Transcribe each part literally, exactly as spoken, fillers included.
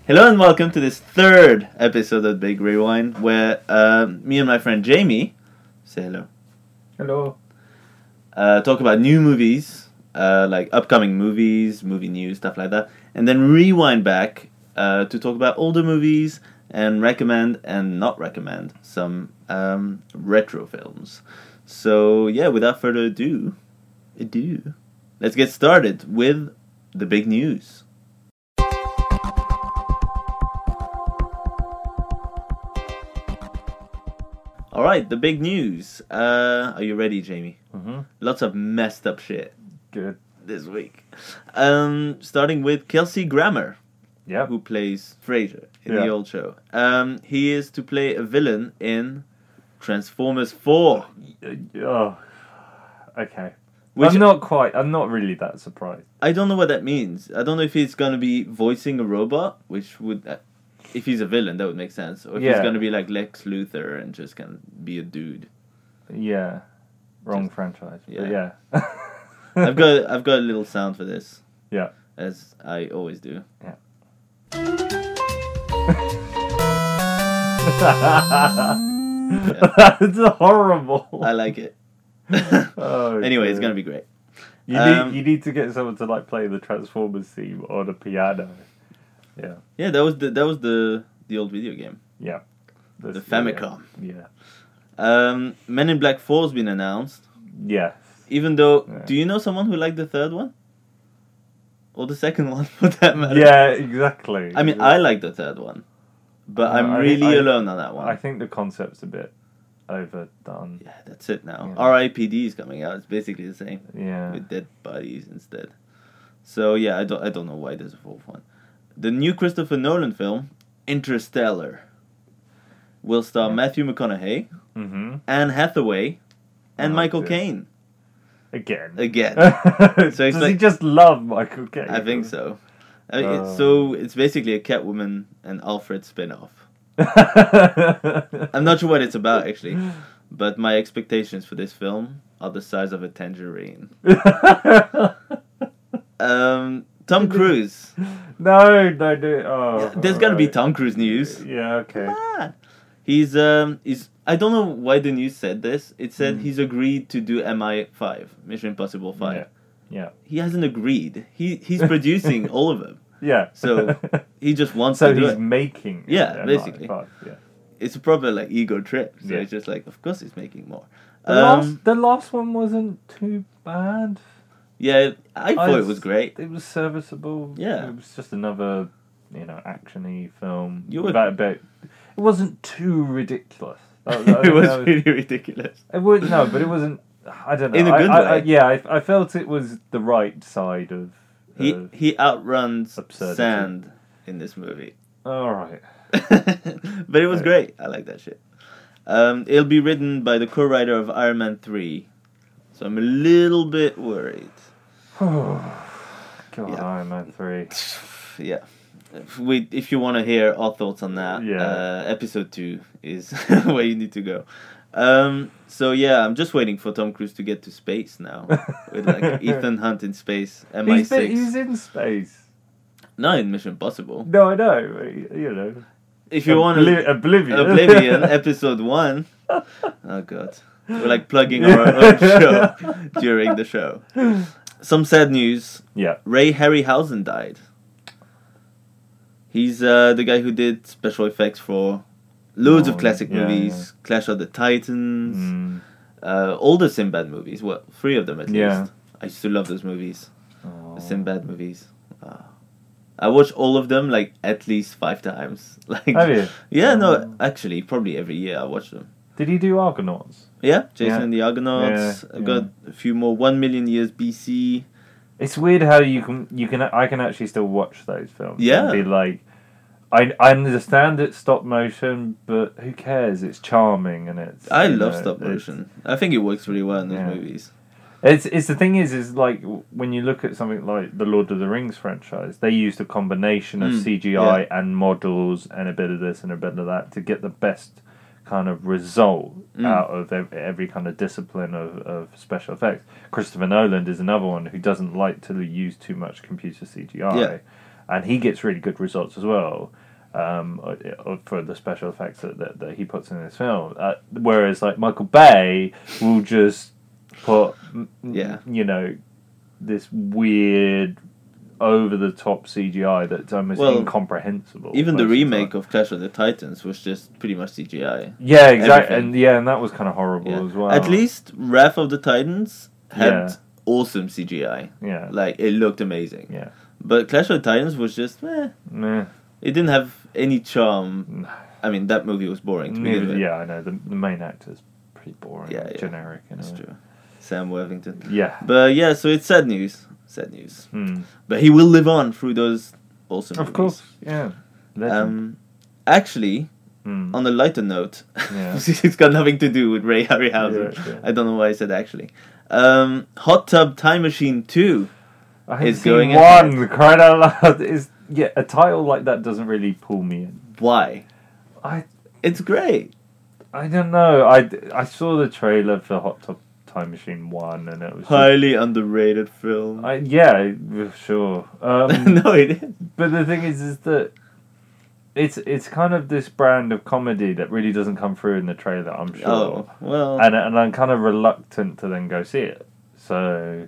Hello and welcome to this third episode of Big Rewind, where uh, me and my friend Jamie, say hello, Hello. uh, talk about new movies, uh, like upcoming movies, movie news, stuff like that, and then rewind back uh, to talk about older movies and recommend and not recommend some um, retro films. So yeah, without further ado, ado, let's get started with the big news. All right, the big news. Uh, are you ready, Jamie? Mm-hmm. Lots of messed up shit Good. this week. Um, starting with Kelsey Grammer, Yep. who plays Frasier in Yeah. the old show. Um, he is to play a villain in Transformers four. Oh. Okay. Which I'm not quite. I'm not really that surprised. I don't know what that means. I don't know if he's going to be voicing a robot, which would... Uh, if he's a villain, that would make sense. Or if he's Yeah. going to be like Lex Luthor and just going to be a dude. Yeah. Wrong Just- franchise. yeah. But yeah. I've got I've got a little sound for this. Yeah. As I always do. Yeah. That's horrible. I like it. Oh, Anyway, it's dear. going to be great. You Um, need you need to get someone to like play the Transformers theme on a piano. Yeah. Yeah, that was the that was the the old video game. Yeah. The That's- Famicom. Yeah. Um, Men in Black four has been announced. Yeah. Even though, Yeah. do you know someone who liked the third one? Or the second one, for that matter? Yeah, exactly. I mean, I like the third one. But I'm I- really I- alone on that one. I think the concept's a bit overdone. Yeah, that's it now. Yeah. R I P D is coming out. It's basically the same. Yeah. With dead bodies instead. So yeah, I don't I don't know why there's a fourth one. The new Christopher Nolan film, Interstellar, will star Yeah. Matthew McConaughey, Mm-hmm. Anne Hathaway, and Oh, Michael dear. Caine. Again. Again. So it's Does he like- just love Michael Caine? I think so. Uh, Oh. it's, so it's basically a Catwoman and Alfred spin-off. I'm not sure what it's about actually, but my expectations for this film are the size of a tangerine. Um, Tom Cruise. no, no, no. Oh, There's gotta be alright. Tom Cruise news. Yeah, okay. Come on. He's um he's I don't know why the news said this. It said Mm. he's agreed to do M I five, Mission Impossible five. Yeah. He hasn't agreed. He he's producing all of them. Yeah. So, He just wants so to do he's it. making. it, Yeah, M I basically. five, Yeah. It's a proper like ego trip. So Yeah. it's just like, of course he's making more. The, Um, last, the last one wasn't too bad. yeah, I thought I it was great. It was serviceable. Yeah. It was just another, you know, action-y film. You would- About, about, it wasn't too ridiculous. That- that- It was that really ridiculous. It would no, but it wasn't. I don't know. In a I- good I, I, way. yeah, I, I felt it was the right side of. He of he outruns Absurdity. sand in this movie. all right. But it was Right. great. I like that shit. Um, it'll be written by the co-writer of Iron Man three, so I'm a little bit worried. God, Yeah. Iron Man three. Yeah. If we, if you want to hear our thoughts on that, Yeah. uh, episode two is where you need to go. Um, so yeah, I'm just waiting for Tom Cruise to get to space now, with like Ethan Hunt in space, M I He's, been, six. he's in space. Not in Mission Impossible. No, I know. but, You know. If you want Obli- to, Oblivion. Oblivion, episode one. Oh god, we're like plugging our own show during the show. Some sad news. Yeah. Ray Harryhausen died. He's uh, the guy who did special effects for loads Oh, of classic yeah, movies, Clash of the Titans, Mm. uh, all the Sinbad movies. Well, three of them at Yeah. least. I used to love those movies, Oh. the Sinbad movies. Uh, I watched all of them like at least five times. Like, Have you? yeah, no, Oh. actually, probably every year I watch them. Did he do Argonauts? Yeah, Jason Yeah. and the Argonauts. Yeah, I've got a few more. One million years B C. It's weird how you can you can I can actually still watch those films. Yeah. And be like, I I understand it's stop motion, but who cares? It's charming and it's. I you love know, stop it's- motion. I think it works really well in those Yeah. movies. It's it's the thing is is like when you look at something like the Lord of the Rings franchise, they used a combination of Mm, C G I and models and a bit of this and a bit of that to get the best kind of result Mm. out of ev- every kind of discipline of, of special effects. Christopher Nolan is another one who doesn't like to use too much computer C G I. Yeah. and he gets really good results as well. Um, for the special effects that, that, that he puts in his film, uh, whereas like Michael Bay will just put, Yeah. you know, this weird, over the top C G I that's almost Well, incomprehensible. Even the most of remake time. of Clash of the Titans was just pretty much C G I. Yeah, exactly, everything. and yeah, and that was kind of horrible Yeah. as well. At least Wrath of the Titans had Yeah. awesome C G I. yeah, Like, it looked amazing. yeah, But Clash of the Titans was just, eh. Meh. It didn't have any charm. No. I mean, that movie was boring to begin Neither, with. yeah, I know the, the main actor's pretty boring, Yeah, and yeah. generic. In That's a way. true. Sam Worthington. Yeah. But yeah, so it's sad news. Sad news. Hmm. But he will live on through those awesome Of movies. course, yeah. Legend. Um, actually, Hmm. on a lighter note, Yeah. it's got nothing to do with Ray Harryhausen. Yeah, yeah. I don't know why I said actually. Um, Hot Tub Time Machine two. I haven't It's seen going one. Crying out loud is yeah. A title like that doesn't really pull me in. Why? I It's great. I don't know. I, I saw the trailer for Hot Tub Time Machine one, and it was just, Highly underrated film. I, yeah, sure. Um, no, it is. but the thing is, is that it's it's kind of this brand of comedy that really doesn't come through in the trailer. I'm sure, Oh, well. and and I'm kind of reluctant to then go see it. So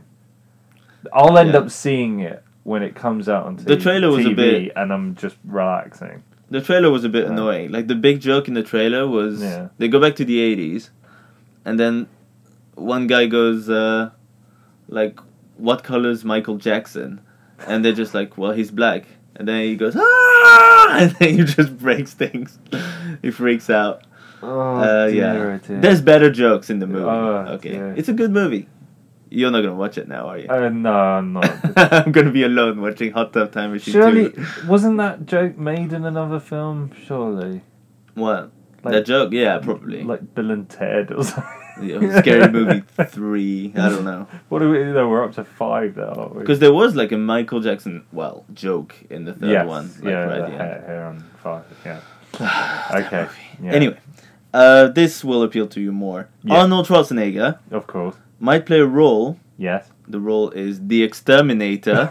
I'll end Yeah. up seeing it when it comes out on t- The trailer was a T V, bit- and I'm just relaxing. The trailer was a bit Yeah. annoying. Like, the big joke in the trailer was Yeah. they go back to the eighties, and then one guy goes, uh, like, what color's Michael Jackson? And they're just like, well, he's black. And then he goes, ah! And then he just breaks things. He freaks out. Oh, Uh, dear, yeah. oh dear. There's better jokes in the movie. Oh, okay. dear. It's a good movie. You're not going to watch it now, are you? Uh, no, I'm not. I'm going to be alone watching Hot Tub Time Machine Surely, two. wasn't that joke made in another film? Surely. What? Like- that joke? Yeah, probably. Like Bill and Ted or something. Yeah, Scary Movie three. I don't know. What are we? No, we're up to five now, aren't we? Because there was like a Michael Jackson, well, joke in the third yes, one. Like, yeah, right the at the end. hair, hair on fire. Yeah. That Okay. movie. Yeah. Anyway, uh, this will appeal to you more. Yeah. Arnold Schwarzenegger Of course. might play a role. Yes. The role is the Exterminator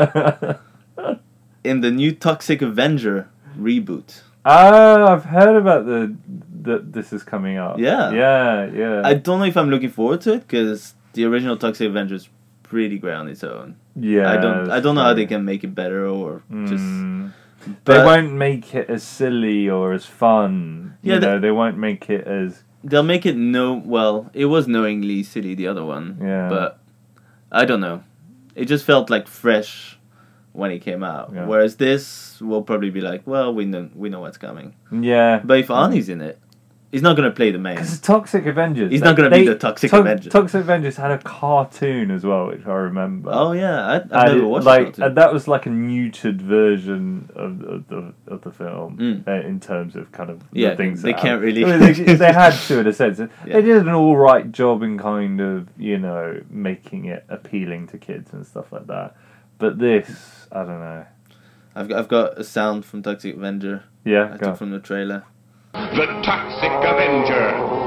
in the new Toxic Avenger reboot. Oh, I've heard about the that this is coming up. Yeah. Yeah, yeah. I don't know if I'm looking forward to it because the original Toxic Avenger is pretty great on its own. yeah. I don't. I don't know how they true. can make it better or just. Mm. but- They won't make it as silly or as fun. Yeah, You the- know, they won't make it as They'll make it no. Well, it was knowingly silly, the other one. Yeah. But I don't know. It just felt like fresh when it came out. Yeah. Whereas this will probably be like, well, we know we know what's coming. yeah. But if Arnie's in it, he's not gonna play the main. Because Toxic Avengers. He's they- not gonna be they- the Toxic To- Avenger. Toxic Avengers had a cartoon as well, which I remember. Oh yeah, I, I've And never it- watched like, that. and that was like a neutered version of, of the of the film Mm. uh, in terms of kind of the Yeah, things they that can't happened. really- I mean, they, they had to in a sense. Yeah. They did an all right job in kind of you know making it appealing to kids and stuff like that. But this, I don't know. I've got, I've got a sound from Toxic Avenger. Yeah, I go. took from the trailer. The Toxic Avenger.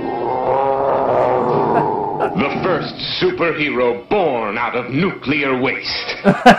The first superhero born out of nuclear waste.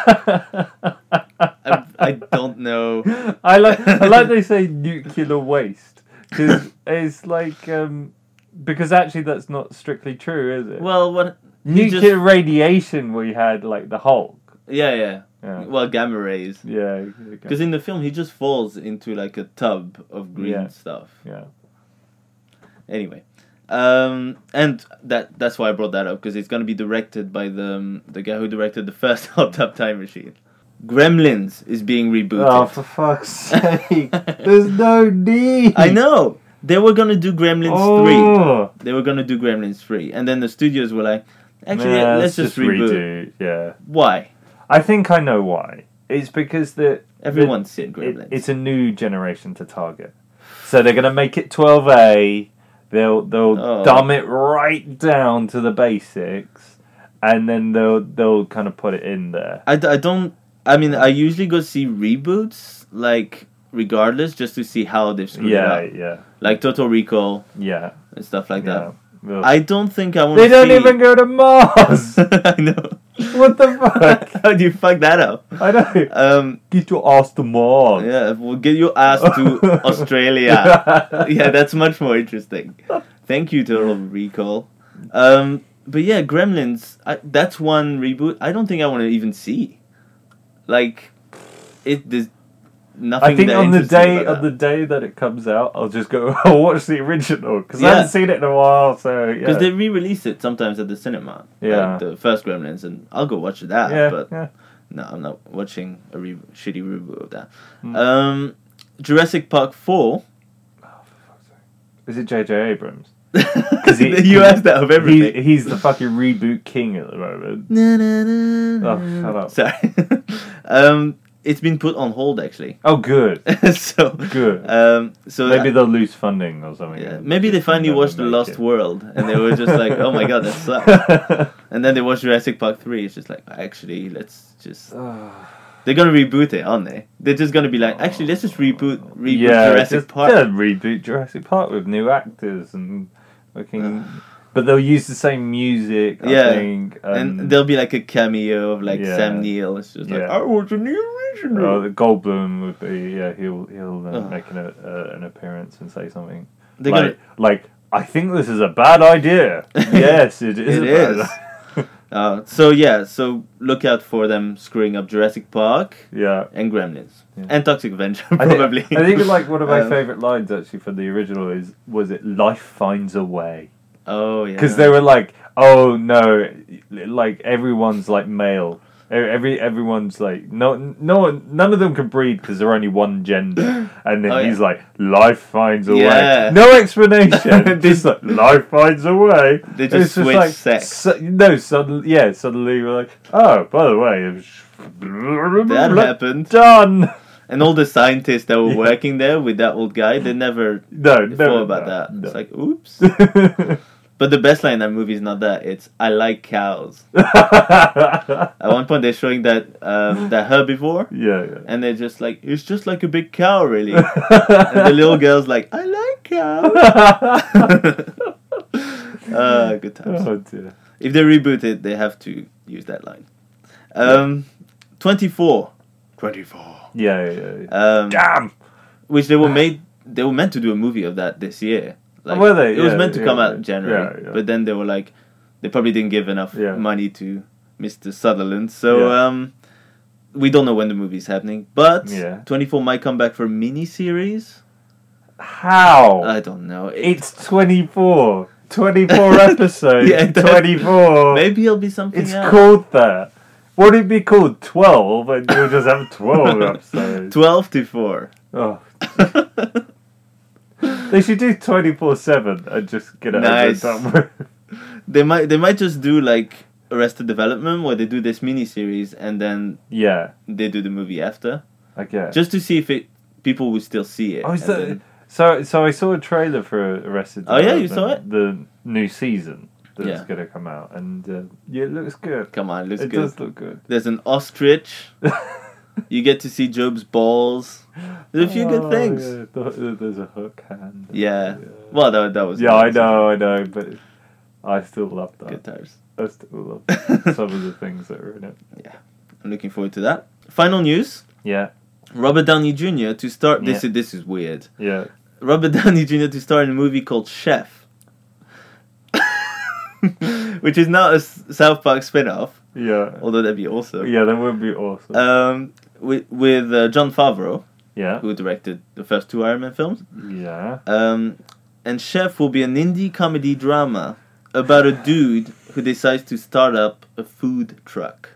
I, I don't know. I like I like they say nuclear waste because it's like um, because actually that's not strictly true, is it? Well, what? he nuclear just- radiation, we had like the Hulk. Yeah, yeah. Yeah. Well, gamma rays. Yeah. Because in the film, he just falls into like a tub of green Yeah. stuff. Yeah. Anyway, um, and that that's why I brought that up because it's gonna be directed by the um, the guy who directed the first Hot Tub Time Machine. Gremlins is being rebooted. Oh, for fuck's sake! There's no need. I know they were gonna do Gremlins Oh. three. They were gonna do Gremlins three, and then the studios were like, actually, Yeah, let's just reboot. redo. Yeah. Why? I think I know why. It's because the Everyone's seen the, Gremlins. it, it's a new generation to target, so they're gonna make it twelve A. They'll they'll Oh. dumb it right down to the basics, and then they'll they'll kind of put it in there. I, d- I don't. I mean, I usually go see reboots, like regardless, just to see how they've screwed Yeah, it up. yeah, Like Total Recall yeah, and stuff like yeah. that. Ugh. I don't think I want. They to don't see... even go to Mars. I know. What the fuck? How do you fuck that up? I know. Um, Get your ass to Mars. yeah, we'll get your ass to Australia. Yeah, that's much more interesting. Thank you, Total Recall. Um, but yeah, Gremlins. I, that's one reboot. I don't think I want to even see. Like, it. There's nothing. I think that on the interests me day about on the day that it comes out, I'll just go. I'll watch the original because I Yeah. haven't seen it in a while. So yeah, because they re-release it sometimes at the cinema. Yeah. like the first Gremlins, and I'll go watch that. yeah, but yeah. no, I'm not watching a re- shitty reboot of that. Mm. Um, Jurassic Park four. Is it J J Abrams? he, you asked that of everything. He, he's the fucking reboot king at the moment. Na, na, na, Oh, shut up. Sorry. um, it's been put on hold actually. Oh, good, so good. um, so Maybe they'll lose funding or something. yeah, and maybe they just finally never watched The make Lost it. World and they were just like, oh my god, that sucks. And then they watched Jurassic Park three. It's just like, actually, let's just. They're gonna reboot it, aren't they? They're just gonna be like, actually, let's just reboot reboot yeah, Jurassic just, Park. yeah, reboot Jurassic Park with new actors and fucking. But they'll use the same music. I Yeah. think, And there'll be like a cameo of like Yeah. Sam Neill. It's just like, Yeah. I was in the original. Oh, the Goldblum would be yeah. He'll he'll uh, Oh. make an uh, an appearance and say something They're like like I think this is a bad idea. Yes, it is. It a bad is. idea. Uh, so yeah, so look out for them screwing up Jurassic Park Yeah. and Gremlins Yeah. and Toxic Avenger I think- probably. I think like one of my Um, favorite lines actually from the original is was it life finds a way Oh yeah, because they were like oh no like everyone's like male. Every everyone's like no no one none of them can breed because they're only one gender and then Oh, he's yeah. like life finds a Yeah. way no explanation just like life finds a way They And just it's switch like, sex. su- no suddenly yeah suddenly we're like oh by the way it was- that happened. done And all the scientists that were working there with that old guy, they never no no thought about no, that. no. It's like, oops. But the best line in that movie is not that. It's I like cows. At one point, they're showing that um, that herbivore, yeah, yeah. and they're just like, it's just like a big cow, really. And the little girl's like, I like cows. uh, good times. Oh dear. If they reboot it, they have to use that line. Um, twenty-four. twenty-four. Yeah, yeah, yeah. Um, Damn. which they were made. They were meant to do a movie of that this year. Like, were they? It was Yeah, meant to yeah, come out yeah. in January, Yeah, yeah. but then they were like, they probably didn't give enough Yeah. money to Mister Sutherland. So Yeah. um, we don't know when the movie's happening. But Yeah. twenty-four might come back for a mini series. How? I don't know. It- It's twenty-four. twenty-four episodes. Yeah, that- twenty-four. maybe it'll be something It's else. called that. Would it be called twelve and you'll just have twelve episodes? Twelve to four. Oh. They should do twenty-four seven and just get it Nice. over and done with. They might. They might just do like Arrested Development, where they do this mini series and then Yeah, they do the movie after, I guess. just to see if it people will still see it. Oh, is and that, then- so so I saw a trailer for Arrested Oh, yeah, you Development, saw the new season that's Yeah. going to come out, and uh, yeah, it looks good. Come on, looks it good. does look good. There's an ostrich. You get to see Job's balls. There's a few Oh, good things. Yeah, the- the- there's a hook hand. Yeah. Well, that, that was Yeah, I nice. know, I know, but I still love that. Good times. I still love some of the things that are in it. I'm looking forward to that. Final news: Yeah, Robert Downey Junior to start. This Yeah. is this is weird. yeah. Robert Downey Junior to star in a movie called Chef, which is now a S- South Park spin-off. Yeah. Although that'd be awesome. Yeah, that would be awesome. Um, with with uh, Jon Favreau, yeah. who directed the first two Iron Man films. Yeah. Um, and Chef will be an indie comedy drama about a dude who decides to start up a food truck.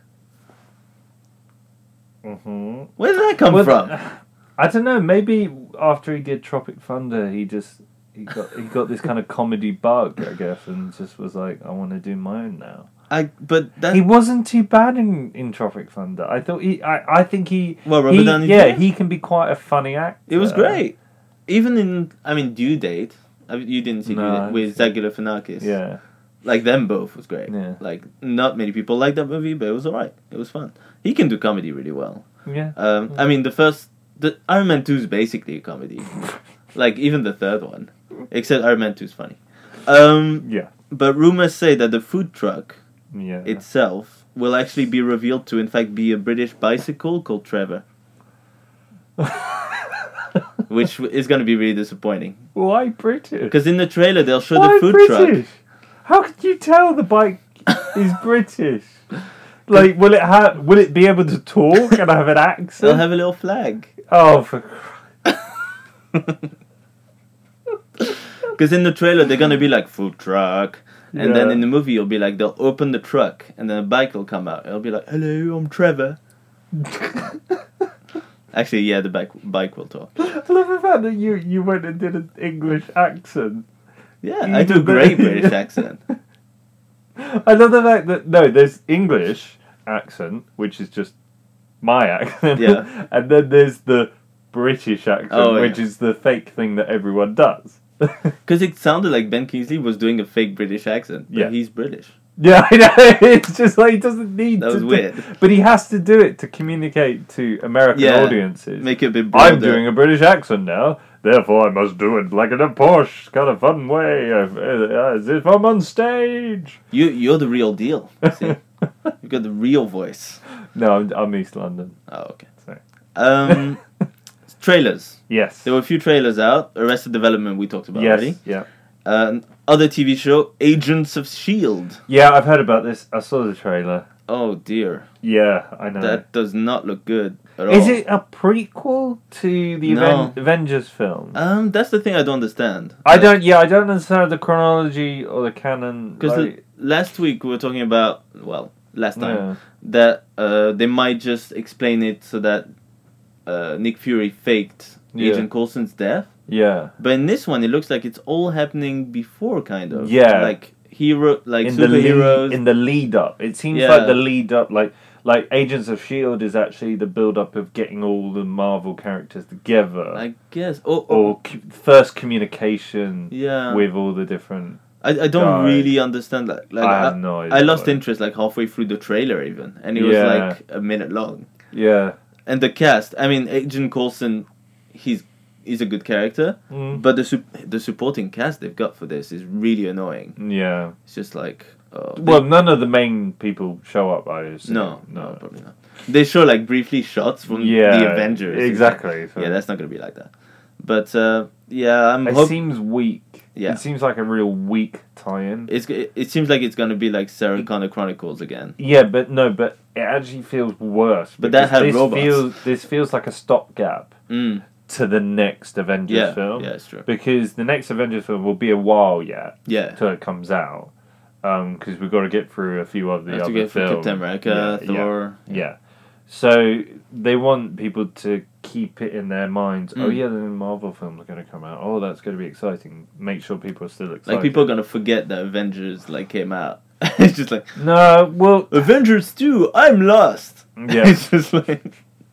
Mm-hmm. Where did that come Well, from? I don't know. Maybe after he did Tropic Thunder, he just he got he got this kind of comedy bug, I guess, and just was like, I want to do my own now. I but that He wasn't too bad in, in Tropic Thunder. I thought he. I, I think he. Well, Robert he- Downey Yeah, Junior? he can be quite a funny actor. it was great. Even in I mean Due Date, I mean, you didn't see No, Due I Date with didn't Zach Galifianakis. Yeah. Like them both was great. Yeah. Like not many people liked that movie, but it was alright. It was fun. He can do comedy really well. Yeah. Um, I mean the first the Iron Man two is basically a comedy. Like even the third one, except Iron Man two is funny. Um, Yeah. but rumors say that the food truck Yeah. itself will actually be revealed to, in fact, be a British bicycle called Trevor. Which is going to be really disappointing. Why British? Because in the trailer, they'll show Why the food British? truck. How could you tell the bike is British? Like, will it have? Will it be able to talk and have an accent? They'll have a little flag. Oh, for Because in the trailer, they're going to be like, food truck. And then Yeah. in the movie, it'll be like, they'll open the truck, and then a bike will come out. It'll be like, hello, I'm Trevor. Actually, yeah, the bike, bike will talk. I love the fact that you, you went and did an English accent. Yeah, You I do a did great that. British accent. I love the fact that, no, there's English accent, which is just my accent. Yeah. And then there's the British accent, Oh, which yeah. is the fake thing that everyone does. Because it sounded like Ben Kingsley was doing a fake British accent, but Yeah. he's British. Yeah, I know. It's just like he doesn't need That to. was do- weird. But he has to do it to communicate to American Yeah, audiences. Make it a bit broader. I'm doing a British accent now, therefore I must do it like in a posh, kind of fun way, of, uh, as if I'm on stage. You, you're the real deal. See? You've got the real voice. No, I'm, I'm East London. Oh, okay. So. Um, trailers. Yes. There were a few trailers out. Arrested Development we talked about yes. already. Yeah. Uh, other T V show, Agents of S H I E L D. Yeah, I've heard about this. I saw the trailer. Oh dear. Yeah, I know. That does not look good at all. Is it a prequel to the No. Aven- Avengers film? Um, that's the thing I don't understand. I don't. Yeah, I don't understand the chronology or the canon. Because like- last week we were talking about, well, last time, Yeah. that uh, they might just explain it so that uh, Nick Fury faked Yeah. Agent Coulson's death. Yeah. But in this one, it looks like it's all happening before, kind of. Yeah. Like hero, like in the superheroes. lead, in the lead up. It seems Yeah. like the lead up, like like Agents of Shield is actually the build up of getting all the Marvel characters together, I guess. Oh, oh, or c- first communication yeah. with all the different. I, I don't guys. really understand. Like, like I have no idea. I lost what- interest like halfway through the trailer, even, and it Yeah. was like a minute long. Yeah. And the cast, I mean, Agent Coulson, he's he's a good character, Mm. but the sup- the supporting cast they've got for this is really annoying. Yeah. It's just like, uh, they- Well, none of the main people show up. I assume. no, no, probably not. They show like briefly shots from Yeah, the Avengers. It's like- exactly. So yeah, that's not gonna be like that. But uh, yeah, I'm. it Hope- seems weak. Yeah. It seems like a real weak tie-in. it's it, it seems like it's gonna be like Sarah Connor Chronicles again. Yeah, but no, but it actually feels worse. But that because had this robots. Feels, this feels like a stopgap Mm. to the next Avengers Yeah, film. yeah, it's true. Because the next Avengers film will be a while yet Yeah, till it comes out. Because we've got to get through a few of the have other to get for films. Captain America, Yeah, Thor. Yeah. yeah. So they want people to keep it in their minds. Oh Mm. yeah, the Marvel films are going to come out. Oh, that's going to be exciting. Make sure people are still excited. Like people are gonna forget that Avengers like came out. It's just like No, well, Avengers two. I'm lost. Yeah. It's just like.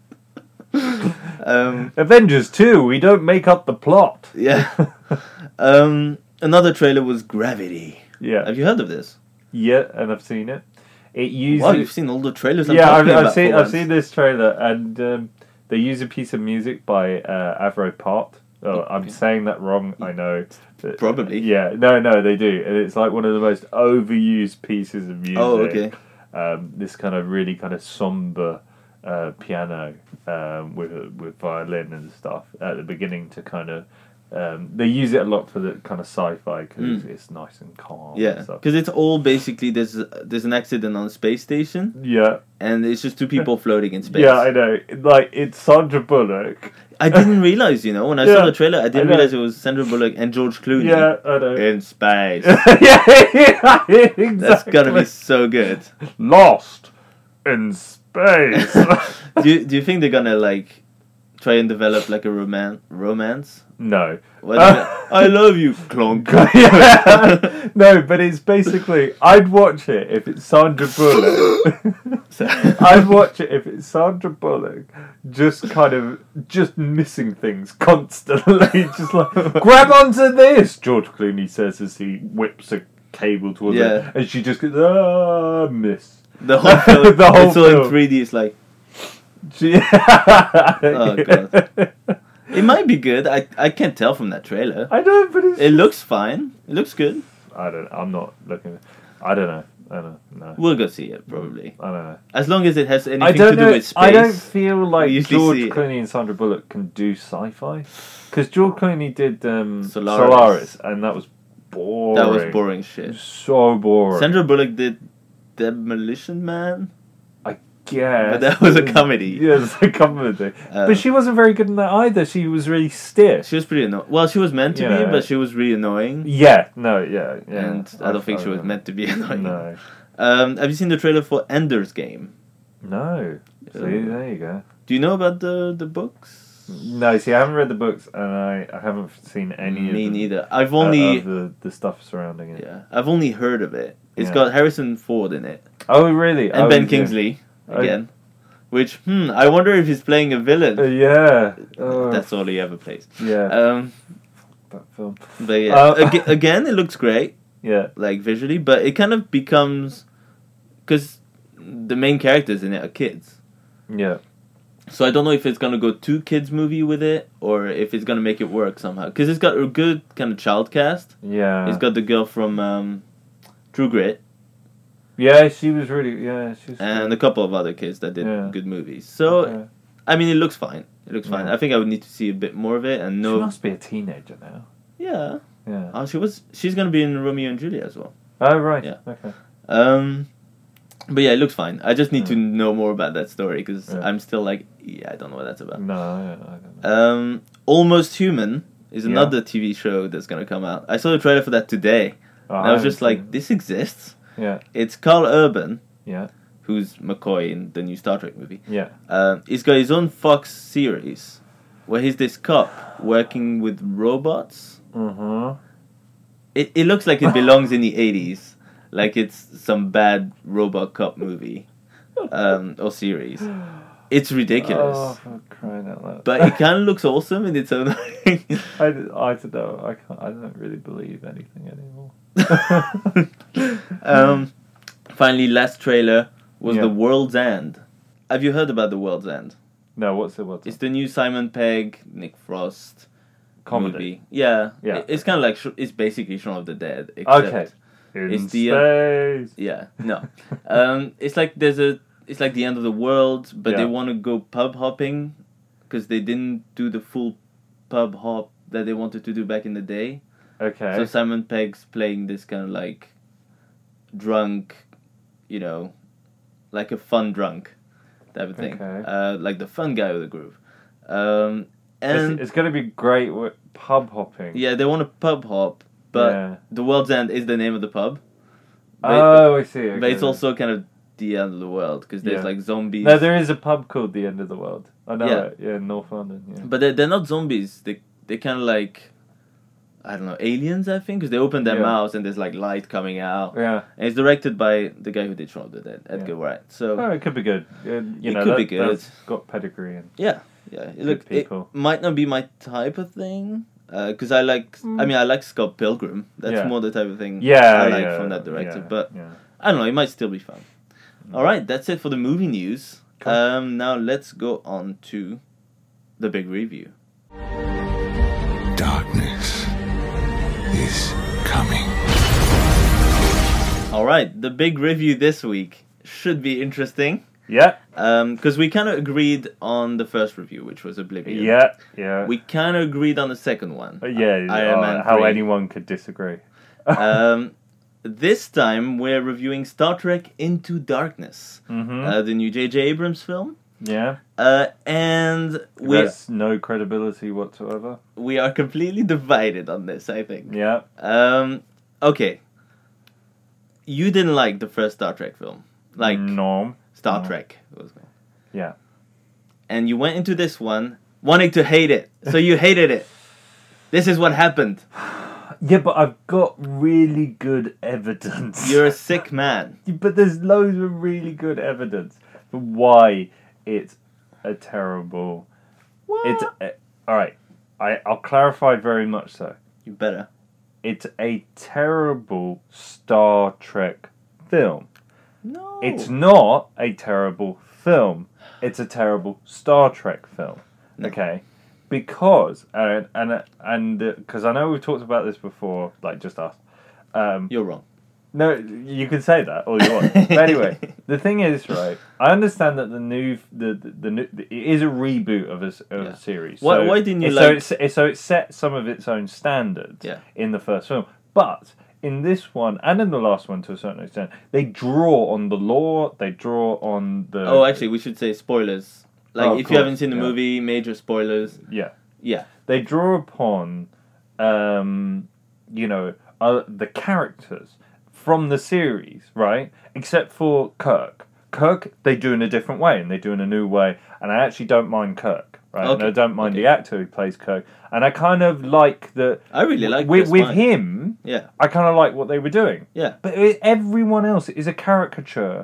um. Avengers two. We don't make up the plot. Yeah. um. Another trailer was Gravity. Yeah. Have you heard of this? Yeah, and I've seen it. It uses. Wow, you've seen all the trailers. I'm yeah, I've, talking I've about seen. for I've once. seen this trailer, and um, they use a piece of music by uh, Avro Part. Oh, I'm saying that wrong. I know. Probably. Yeah. No, no, they do, and it's like one of the most overused pieces of music. Oh, okay. Um, this kind of really kind of somber uh, piano um, with with violin and stuff at the beginning to kind of. Um, they use it a lot for the kind of sci-fi because Mm. it's nice and calm. Yeah, and stuff. because it's all basically there's there's an accident on a space station, Yeah. and it's just two people floating in space. Yeah, I know. Like it's Sandra Bullock. I didn't realize, you know, when I Yeah, saw the trailer, I didn't I know. realize it was Sandra Bullock and George Clooney Yeah, I know. in space. yeah, yeah, exactly. That's gonna be so good. Lost in space. Do you, do you think they're gonna like try and develop like a roman romance? no. What is it? I love you, clonk. Yeah. No, but it's basically I'd watch it if it's Sandra Bullock. I'd watch it if it's Sandra Bullock just kind of just missing things constantly. Just like grab onto this, George Clooney says as he whips a cable towards Yeah. her, and she just goes, ah, miss. The whole film, The whole it's all in film. three D. It's like, She, oh god. It might be good. I I can't tell from that trailer. I know, but it's It looks fine. It looks good. I don't. I'm not looking. I don't know. I don't know. We'll go see it probably. I don't know. As long as it has anything I don't to know. do with space. I don't feel like we usually George see it. Clooney and Sandra Bullock can do sci-fi because George Clooney did um, Solaris. Solaris, and that was boring. That was boring shit. So boring. Sandra Bullock did Demolition Man. Yeah, But that was a comedy. Yeah, it's a comedy. Uh, but she wasn't very good in that either. She was really stiff. She was pretty annoying. Well, she was meant to Yeah. be, but she was really annoying. Yeah, no, yeah, yeah. And I don't think she was know. meant to be annoying. No, Um, have you seen the trailer for Ender's Game? no. See, Uh, there you go. Do you know about the, the books? No, see, I haven't read the books, and I, I haven't seen any. Me of the, neither. I've uh, only of the the stuff surrounding it. yeah, I've only heard of it. It's Yeah. got Harrison Ford in it Oh, really? and oh, Ben yeah. Kingsley Oh. again. Which hmm, I wonder if he's playing a villain. Uh, yeah. Oh, That's all he ever plays. yeah. Um, that film. but yeah, Uh, Aga- again, it looks great, Yeah. like visually, but it kind of becomes because the main characters in it are kids. Yeah. So I don't know if it's gonna go to kids movie with it or if it's gonna make it work somehow. Because it's got a good kind of child cast. Yeah. It's got the girl from um, True Grit Yeah, she was really. Yeah, she was. and a couple of other kids that did Yeah. good movies. So Okay. I mean, it looks fine. It looks fine. Yeah. I think I would need to see a bit more of it and She know. must be a teenager now. Yeah. Yeah. Oh, she was. She's gonna be in Romeo and Juliet as well. Oh right. Yeah. Okay. Um, but yeah, it looks fine. I just need to Yeah. know more about that story because Yeah. I'm still like, yeah, I don't know what that's about. No, I, I don't know. Um, Almost Human is Yeah. another T V show that's gonna come out. I saw the trailer for that today. Oh, and I was haven't just seen like, it. this exists. Yeah. It's Carl Urban, Yeah. who's McCoy in the new Star Trek movie. Yeah. Um, he's got his own Fox series where he's this cop working with robots. Uh-huh. It it looks like it belongs in the eighties, like it's some bad robot cop movie um, or series. It's ridiculous, Oh, for crying out loud. but it kind of looks awesome in its own way. I, I don't know. I can't. I don't really believe anything anymore. um, finally, last trailer was Yeah. The World's End. Have you heard about The World's End? No, what's it? What's It's it? the new Simon Pegg, Nick Frost Comedy. movie. Yeah, Yeah. It- It's kind of like Sh- it's basically Shaun of the Dead. Except, Okay. In It's the, uh, space. Yeah, no. um, it's like there's a. It's like the end of the world, but they Yeah. want to go pub hopping because they didn't do the full pub hop that they wanted to do back in the day. Okay. So Simon Pegg's playing this kind of like drunk, you know, like a fun drunk type of thing. Okay. Uh, like the fun guy with the groove. Um, and it's, it's going to be great with pub hopping. yeah, they want a pub hop, but Yeah. The World's End is the name of the pub. But, Oh, I see. Okay. but it's also kind of the end of the world because there's Yeah. like zombies. No, there is a pub called The End of the World. I know Yeah. it. Yeah, in North London. Yeah. But they're, they're not zombies. They they're kind of like, I don't know, aliens. I think because they open their Yeah. mouths and there's like light coming out. Yeah. And it's directed by the guy who did Shaun of the Dead, Edgar Yeah. Wright. So Oh, it could be good. Uh, you It know, could that, be good. That's got pedigree in. yeah, yeah. It, look, it people. might not be my type of thing because I like. I mean, I like Scott Pilgrim. That's Yeah. more the type of thing Yeah, I like yeah, from that director. yeah, But yeah. I don't know. It might still be fun. All right, that's it for the movie news. Cool. Um, now let's go on to the big review. Darkness is coming. All right, the big review this week should be interesting. Yeah, Because we kind of agreed on the first review, which was Oblivion. yeah, yeah. We kind of agreed on the second one. Uh, yeah, Iron oh, Man how three. anyone could disagree. um, this time we're reviewing Star Trek Into Darkness, Mhm. uh, the new J J Abrams film. Yeah, Uh, and we there's no credibility whatsoever. we are completely divided on this, I think. Yeah, Um, okay. You didn't like the first Star Trek film. Like no, Star no. Trek. It was called. Yeah, And you went into this one wanting to hate it. So you hated it. This is what happened. yeah, but I've got really good evidence. You're a sick man. But there's loads of really good evidence for why it's a terrible. What? It's a, all right. I I'll clarify very much so. You better. It's a terrible Star Trek film. No. It's not a terrible film. It's a terrible Star Trek film. No. Okay, because and and and because I know we've talked about this before, like just us. Um, You're wrong. no, you can say that all you want. But anyway, the thing is, right? I understand that the new, the the, the new, it is a reboot of a, s- of Yeah. a series. Why- so, why didn't you it- like- So it's, so it set some of its own standards Yeah. in the first film, but in this one and in the last one to a certain extent, they draw on the lore. They draw on the. Oh, actually, we should say spoilers. Like, Oh, of if you haven't course, seen the yeah. movie, major spoilers. yeah. Yeah. They draw upon, um, you know, uh, the characters from the series, right? Except for Kirk. Kirk, they do in a different way, and they do in a new way. And I actually don't mind Kirk, right? And Okay, I don't mind okay. the actor who plays Kirk. And I kind of like that. I really like with, Chris with Pine. him. Yeah. I kind of like what they were doing. Yeah. But it- everyone else is a caricature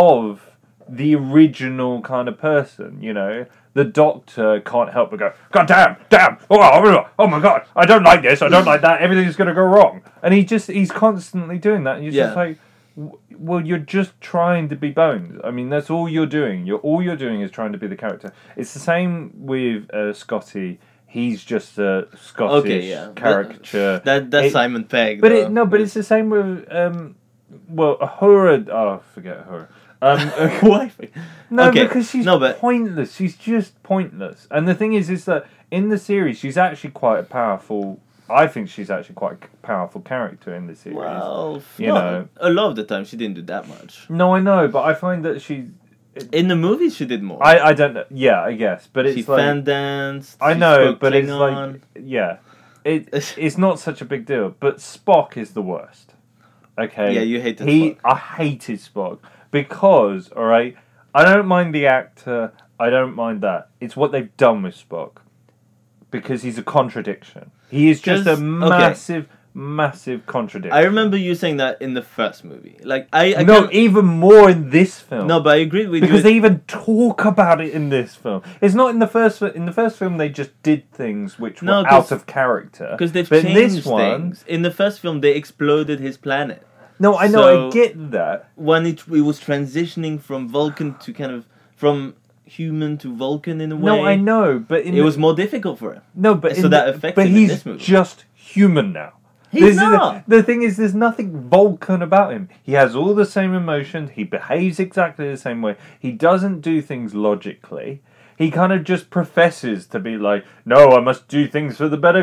of the original kind of person, you know? The Doctor can't help but go, God damn, damn, oh, oh, oh my God, I don't like this, I don't like that, everything's going to go wrong. And he just, he's constantly doing that. And you're just Yeah. like, w- well, you're just trying to be Bones. I mean, that's all you're doing. You're All you're doing is trying to be the character. It's the same with uh, Scotty. He's just a Scottish Okay, yeah. caricature. That That's It- Simon Pegg. But though. it, no, but it's the same with um, well, Ahura. Oh, forget Ahura. Um, Why? no, Okay, because she's no, but- pointless. She's just pointless. And the thing is, is that in the series, she's actually quite a powerful. I think she's actually quite a powerful character in the series. Well, You no, know. a lot of the time she didn't do that much. No, I know, but I find that she. In the movies, she did more. I, I don't know. Yeah, I guess, but it's she like fan danced. I she know, spoke but it's Klingon. like yeah, it it's not such a big deal. But Spock is the worst. Okay. Yeah, you hated he. Spock. I hated Spock because all right, I don't mind the actor. I don't mind that. It's what they've done with Spock because he's a contradiction. He is just, Just- a okay. massive, massive contradiction. I remember you saying that in the first movie. Like I, I no, can't- even more in this film. no, but I agree with Because you. they even talk about it in this film. It's not in the first. fi- In the first film, they just did things which No, were 'cause- out of character. Because they've but in changed this one, things. In the first film, they exploded his planet. no, I know, So- I get that. When it, it was transitioning from Vulcan to kind of from human to Vulcan in a way. No, I know, but in It the, was more difficult for him. no, but so in that the- affects But him in he's this movie. just human now. He's This is the- not. The, thing is, there's nothing Vulcan about him. He has all the same emotions. He behaves exactly the same way. He doesn't do things logically. He kind of just professes to be like, no, I must do things for the better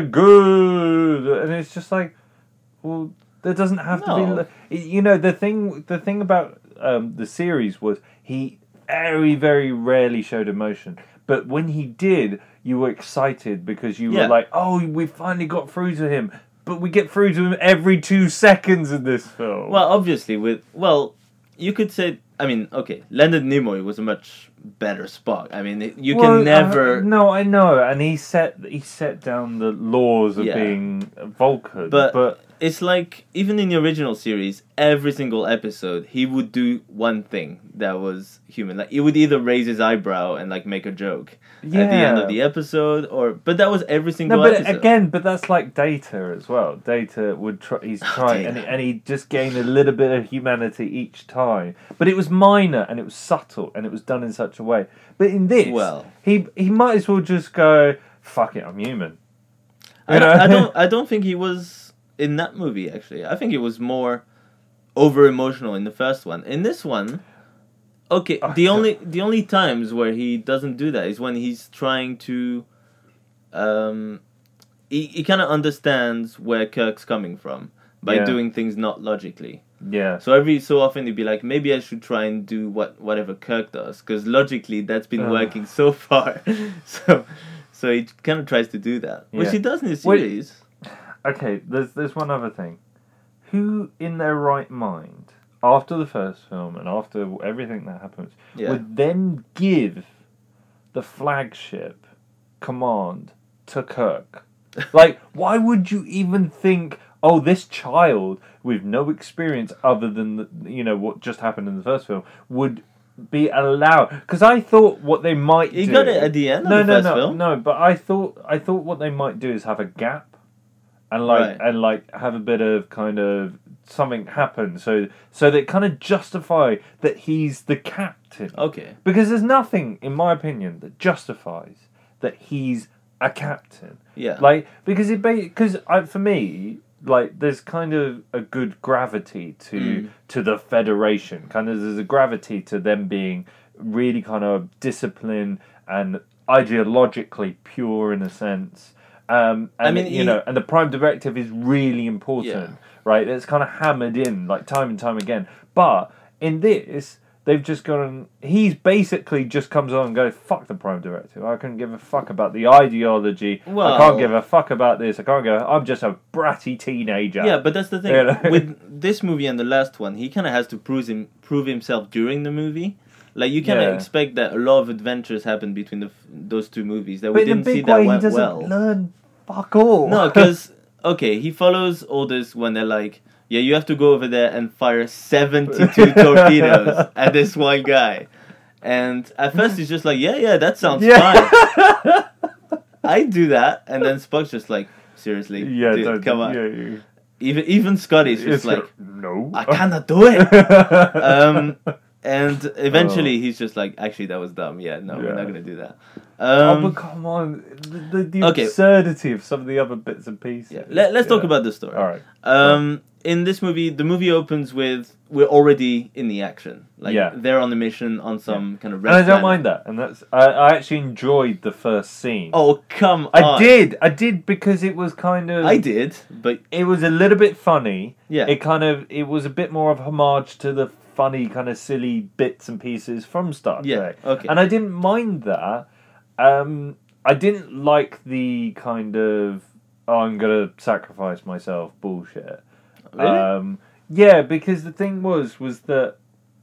good. And it's just like, well, there doesn't have to No. be. li- You know, the thing, the thing about um, the series was he very, very rarely showed emotion. But when he did, you were excited because you Yeah. were like, oh, we finally got through to him. But we get through to him every two seconds in this film. Well, obviously, with well, you could say. I mean, okay, Leonard Nimoy was a much better Spock. I mean, it- you Well, can never. uh, no, I know, and he set he set down the laws of Yeah. being Vulcan. But, but it's like even in the original series, every single episode he would do one thing that was human. Like he would either raise his eyebrow and like make a joke at the end Yeah. of the episode, or but that was every single no, but episode. again, but that's like Data as well. Data would try. He's trying, and, Data. he- and he just gained a little bit of humanity each time. But it was minor, and it was subtle, and it was done in such a way. But in this, Well. he he might as well just go, "Fuck it, I'm human." I You don't, know? I don't. I don't think he was in that movie. Actually, I think he was more over emotional in the first one. In this one, okay, Oh, the yeah. only the only times where he doesn't do that is when he's trying to. Um, he he kind of understands where Kirk's coming from by Yeah. doing things not logically. Yeah. So every so often he'd be like, maybe I should try and do what whatever Kirk does, because logically that's been Ugh. working so far. so so he kind of tries to do that, which Yeah. he does in the Wait. series. Okay, there's there's one other thing. Who in their right mind, after the first film and after everything that happens, Yeah. would then give the flagship command to Kirk? Like, why would you even think, oh, this child with no experience other than the, you know what just happened in the first film would be allowed? Because I thought what they might He do. got it at the end of no, the no, first no, film. no. But I thought I thought what they might do is have a gap. And like Right. and like have a bit of kind of something happen, so so that kind of justify that he's the captain. Okay. Because there's nothing, in my opinion, that justifies that he's a captain. Yeah. Like because it because for me like there's kind of a good gravity to Mm. to the Federation. Kind of there's a gravity to them being really kind of disciplined and ideologically pure in a sense. Um, and I mean, you he- know, and the Prime Directive is really important, Yeah. right? It's kind of hammered in like time and time again. But in this, they've just gone. He's basically just comes on and goes, "Fuck the Prime Directive. I couldn't give a fuck about the ideology. I Well- can't give a fuck about this. I can't go. I'm just a bratty teenager." Yeah, but that's the thing. You know? With this movie and the last one, he kind of has to prove him prove himself during the movie. Like you kind of Yeah. expect that a lot of adventures happen between the, f- those two movies that but we in a didn't see big that way, he went doesn't well. learn fuck all. No, because okay, he follows orders when they're like, yeah, you have to go over there and fire seventy-two torpedoes at this one guy. And at first he's just like, yeah, yeah, that sounds Yeah. fine. I do that, and then Spock's just like, seriously, yeah, dude, don't, come on. Yeah, you, Even even Scotty's just it's like, no, I cannot do it. um, and eventually he's just like, actually, that was dumb. Yeah, no, we're Yeah. not gonna do that. Oh, Um, but come on, the, the, the okay. absurdity of some of the other bits and pieces. yeah. Let, let's talk Yeah. about the story. All right. Um, in this movie, the movie opens with we're already in the action. Like Yeah. they're on the mission on some kind of red And I don't planet. mind that, and that's I, I actually enjoyed the first scene. Oh come I on! did, I did because it was kind of I did, but It was a little bit funny. Yeah. It kind of it was a bit more of homage to the funny kind of silly bits and pieces from Star Yeah, Trek. okay. And I didn't mind that. Um, I didn't like the kind of oh, I'm gonna sacrifice myself bullshit. Really? Um, yeah, because the thing was was that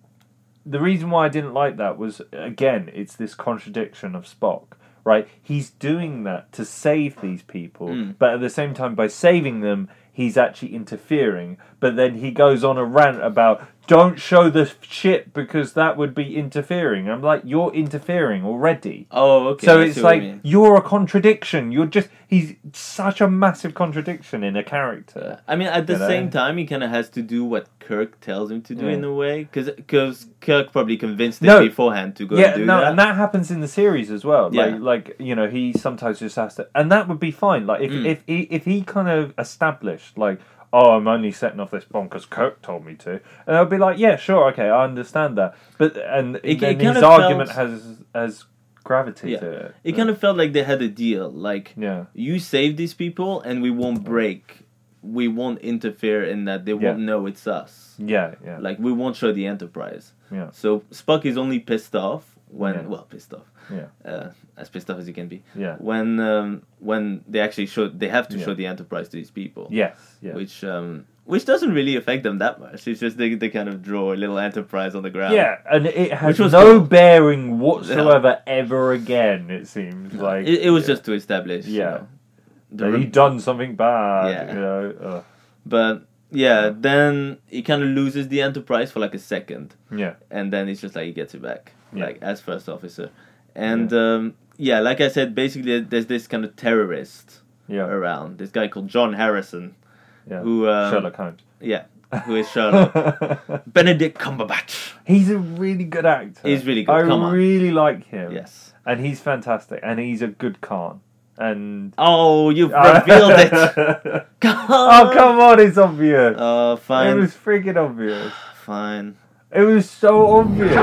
the reason why I didn't like that was again it's this contradiction of Spock. Right, he's doing that to save these people, Mm. but at the same time, by saving them, he's actually interfering. But then he goes on a rant about don't show the ship because that would be interfering. I'm like, you're interfering already. oh okay. so I it's see what you like mean. you're a contradiction. You're just he's such a massive contradiction in a character. I mean, at the You know? same time, he kind of has to do what Kirk tells him to do Yeah. in a way, because Kirk probably convinced him No. beforehand to go Yeah, and do no, that. and that happens in the series as well. Yeah. Like, like you know, he sometimes just has to, and that would be fine. Like, if Mm. if he if he kind of established, like, oh, I'm only setting off this bomb because Kirk told me to, and I'd be like, yeah, sure, okay, I understand that. But and It- then it kind his of argument felt- has has gravity Yeah. to it. It kind of felt like they had a deal, like yeah, you save these people and we won't break, we won't interfere in that they won't Yeah. know it's us. yeah, yeah, Like we won't show the Enterprise. yeah, So Spock is only pissed off when, Yeah. well, pissed off, yeah, uh, as pissed off as he can be. yeah. When um, when they actually show, they have to Yeah. show the Enterprise to these people. Yes, yeah. Which um, which doesn't really affect them that much. It's just they, they kind of draw a little Enterprise on the ground. Yeah, and it has Which was no cool. bearing whatsoever ever again. It seems like It, it was yeah. just to establish. you Yeah. know, the that re- he'd done something bad. Yeah. You know, ugh. But yeah, then he kind of loses the Enterprise for like a second, yeah, and then it's just like he gets it back, Yeah. like as first officer. And yeah. Um, yeah, like I said, basically there's this kind of terrorist yeah, around. This guy called John Harrison, yeah. who um, Sherlock Holmes. yeah, who is Sherlock. Benedict Cumberbatch. He's a really good actor. He's really good, I come on. really like him. Yes. and he's fantastic, and he's a good Khan. And Oh, you've revealed it. Come oh come on, it's obvious. Oh, It fine, was freaking obvious. fine. It was so obvious.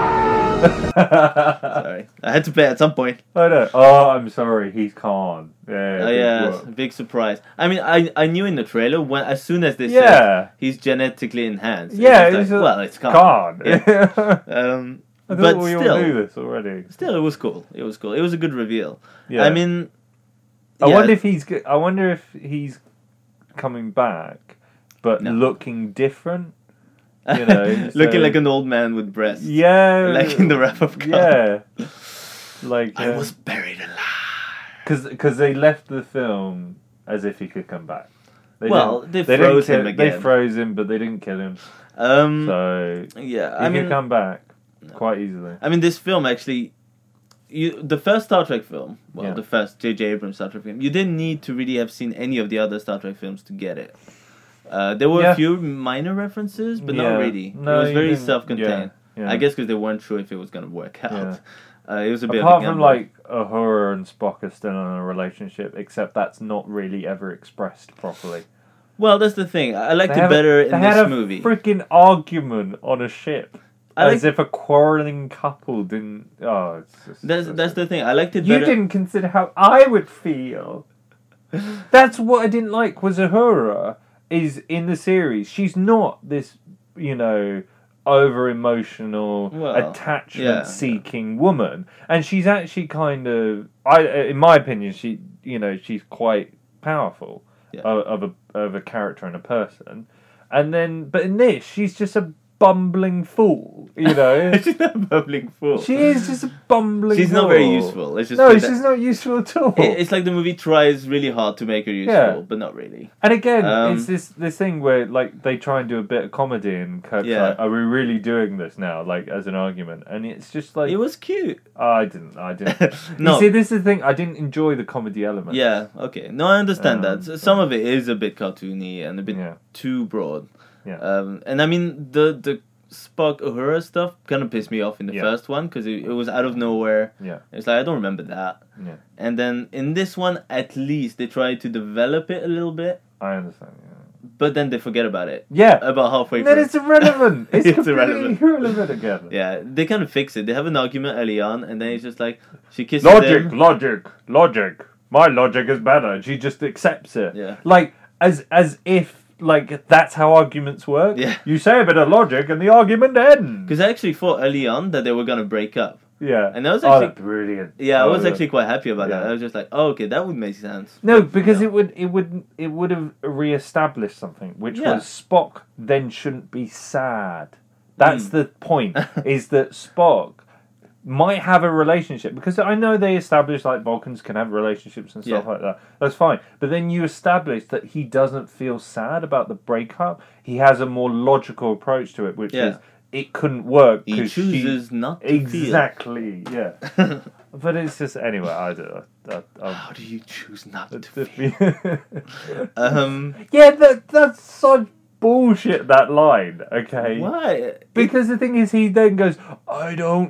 Sorry, I had to play at some point. I know. Oh, I'm sorry. He's Khan. Yeah. Oh good yeah, work. big surprise. I mean, I I knew in the trailer when as soon as they Yeah. said he's genetically enhanced. Yeah, it it was was like, a- well, it's Khan. Khan. Yeah. Um, I thought but we all still, knew this already. still, it was cool. It was cool. It was a good reveal. Yeah. I mean, I yeah, wonder if he's. go- I wonder if he's coming back, but No. looking different. You know, looking so- like an old man with breasts. Yeah. like in the Wrath of Khan. Yeah. Like. I uh, was buried alive. Because they left the film as if he could come back. They Well, didn't- they didn't froze kill- him They again. froze him, but they didn't kill him. Um, So yeah, he I mean, could come back quite easily. I mean, this film actually, you the first Star Trek film, well, Yeah. the first J J Abrams Star Trek film, you didn't need to really have seen any of the other Star Trek films to get it. Uh, there were Yeah. a few minor references, but Yeah. not really. No, it was you very didn't- self-contained. yeah, yeah. I guess because they weren't sure if it was going to work out. Yeah. Uh, it was a bit Apart of a from gamble. like Uhura and Spock are still in a relationship, except that's not really ever expressed properly. Well, that's the thing. I liked They it have a- better they in had this a movie. freaking argument on a ship. I As like- if a quarrelling couple didn't. Oh, it's just. That's that's the thing. I liked it You better. didn't consider how I would feel. That's what I didn't like. Was Uhura is in the series. She's not this, you know, over emotional, Well, attachment yeah, seeking woman, and she's actually kind of. I, in my opinion, she, you know, she's quite powerful Yeah. of, of a of a character and a person, and then, but in this, she's just a bumbling fool. You know, She's not a bubbling fool. she is just a bumbling. She's fool. not very useful. Let's just No, put she's that- not useful at all. It- It's like the movie tries really hard to make her useful, Yeah. but not really. And again, Um, it's this this thing where like they try and do a bit of comedy, and Kirk's Yeah. like, "Are we really doing this now?" Like as an argument, and it's just like It was cute. oh, I didn't, I didn't. No. You see, this is the thing. I didn't enjoy the comedy element. Yeah, okay. No, I understand Um, that. S- Some of it is a bit cartoony and a bit Yeah. too broad. Yeah. Um, and I mean, the the Spock Uhura stuff kind of pissed me off in the Yeah. first one because it, it was out of nowhere. Yeah. It's like, I don't remember that. Yeah. And then in this one, at least they tried to develop it a little bit, I understand. Yeah. but then they forget about it. Yeah. About halfway Then through. it's irrelevant. It's, It's completely irrelevant. irrelevant again. Yeah, they kind of fix it. They have an argument early on, and then it's just like, she kisses Logic, him. logic, logic. My logic is better. And she just accepts it. Yeah. Like as as if like that's how arguments work. Yeah. You say a bit of logic and the argument ends. Because I actually thought early on that they were going to break up. Yeah. And that was oh, actually- that's brilliant. Yeah, I Oh, was actually quite happy about that. Yeah. I was just like, oh, okay, that would make sense. No, But because no. it would it would it would have re-established something, which Yeah. was Spock then shouldn't be sad. That's Mm. the point. Is that Spock might have a relationship, because I know they established like Vulcans can have relationships and stuff Yeah. like that. That's fine. But then you establish that he doesn't feel sad about the breakup. He has a more logical approach to it, which Yeah. is it couldn't work He 'cause she- chooses not to exactly. Yeah. feel. But it's just anyway. I don't. I, I, How do you choose not to I, feel? Um, yeah, that that's such bullshit. That line, okay? why? Because the thing is, he then goes, "I don't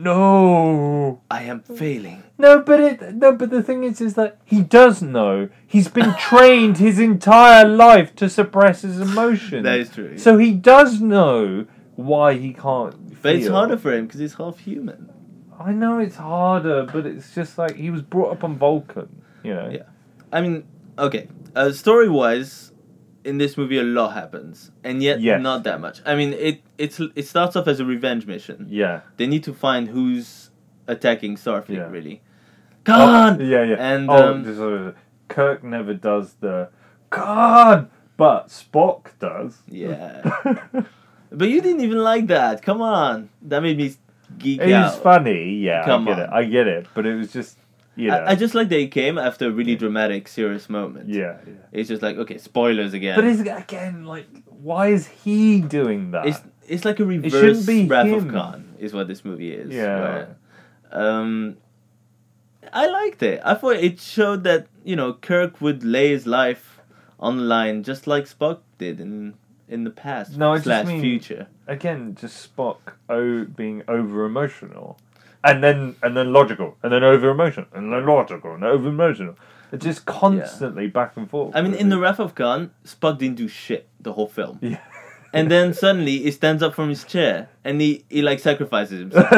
know." I am failing. No, but it no, but the thing is, is that he does know. He's been trained his entire life to suppress his emotions. That is true. So he does know why he can't. But it's feel. harder for him because he's half human. I know it's harder, but it's just like he was brought up on Vulcan. You know. Yeah. I mean, okay. Uh, story wise, in this movie, a lot happens, and yet Yes. not that much. I mean, it it's it starts off as a revenge mission. Yeah. They need to find who's attacking Starfleet. Yeah. Really. Khan. Oh, yeah, yeah. And oh, um, there's a- Kirk never does the God, but Spock does. yeah. But you didn't even like that. Come on, that made me geek It out. was funny, yeah. Come I get on. it. I get it, but it was just, you know, I, I just like that it came after a really dramatic, serious moment. yeah, yeah. It's just like, okay, spoilers again. But it's again like, why is he doing that? It's it's like a reverse shouldn't be Wrath him. of Khan is what this movie is. Yeah. where, um, I liked it. I thought it showed that, you know, Kirk would lay his life on the line just like Spock did in in the past No, I just slash mean- future. Again, just Spock o- being over emotional, and then and then logical, and then over emotional, and then logical, and over emotional. It's just constantly back and forth. I mean, in the Wrath of Khan, Spock didn't do shit the whole film. yeah. And then suddenly he stands up from his chair and he, he like sacrifices himself.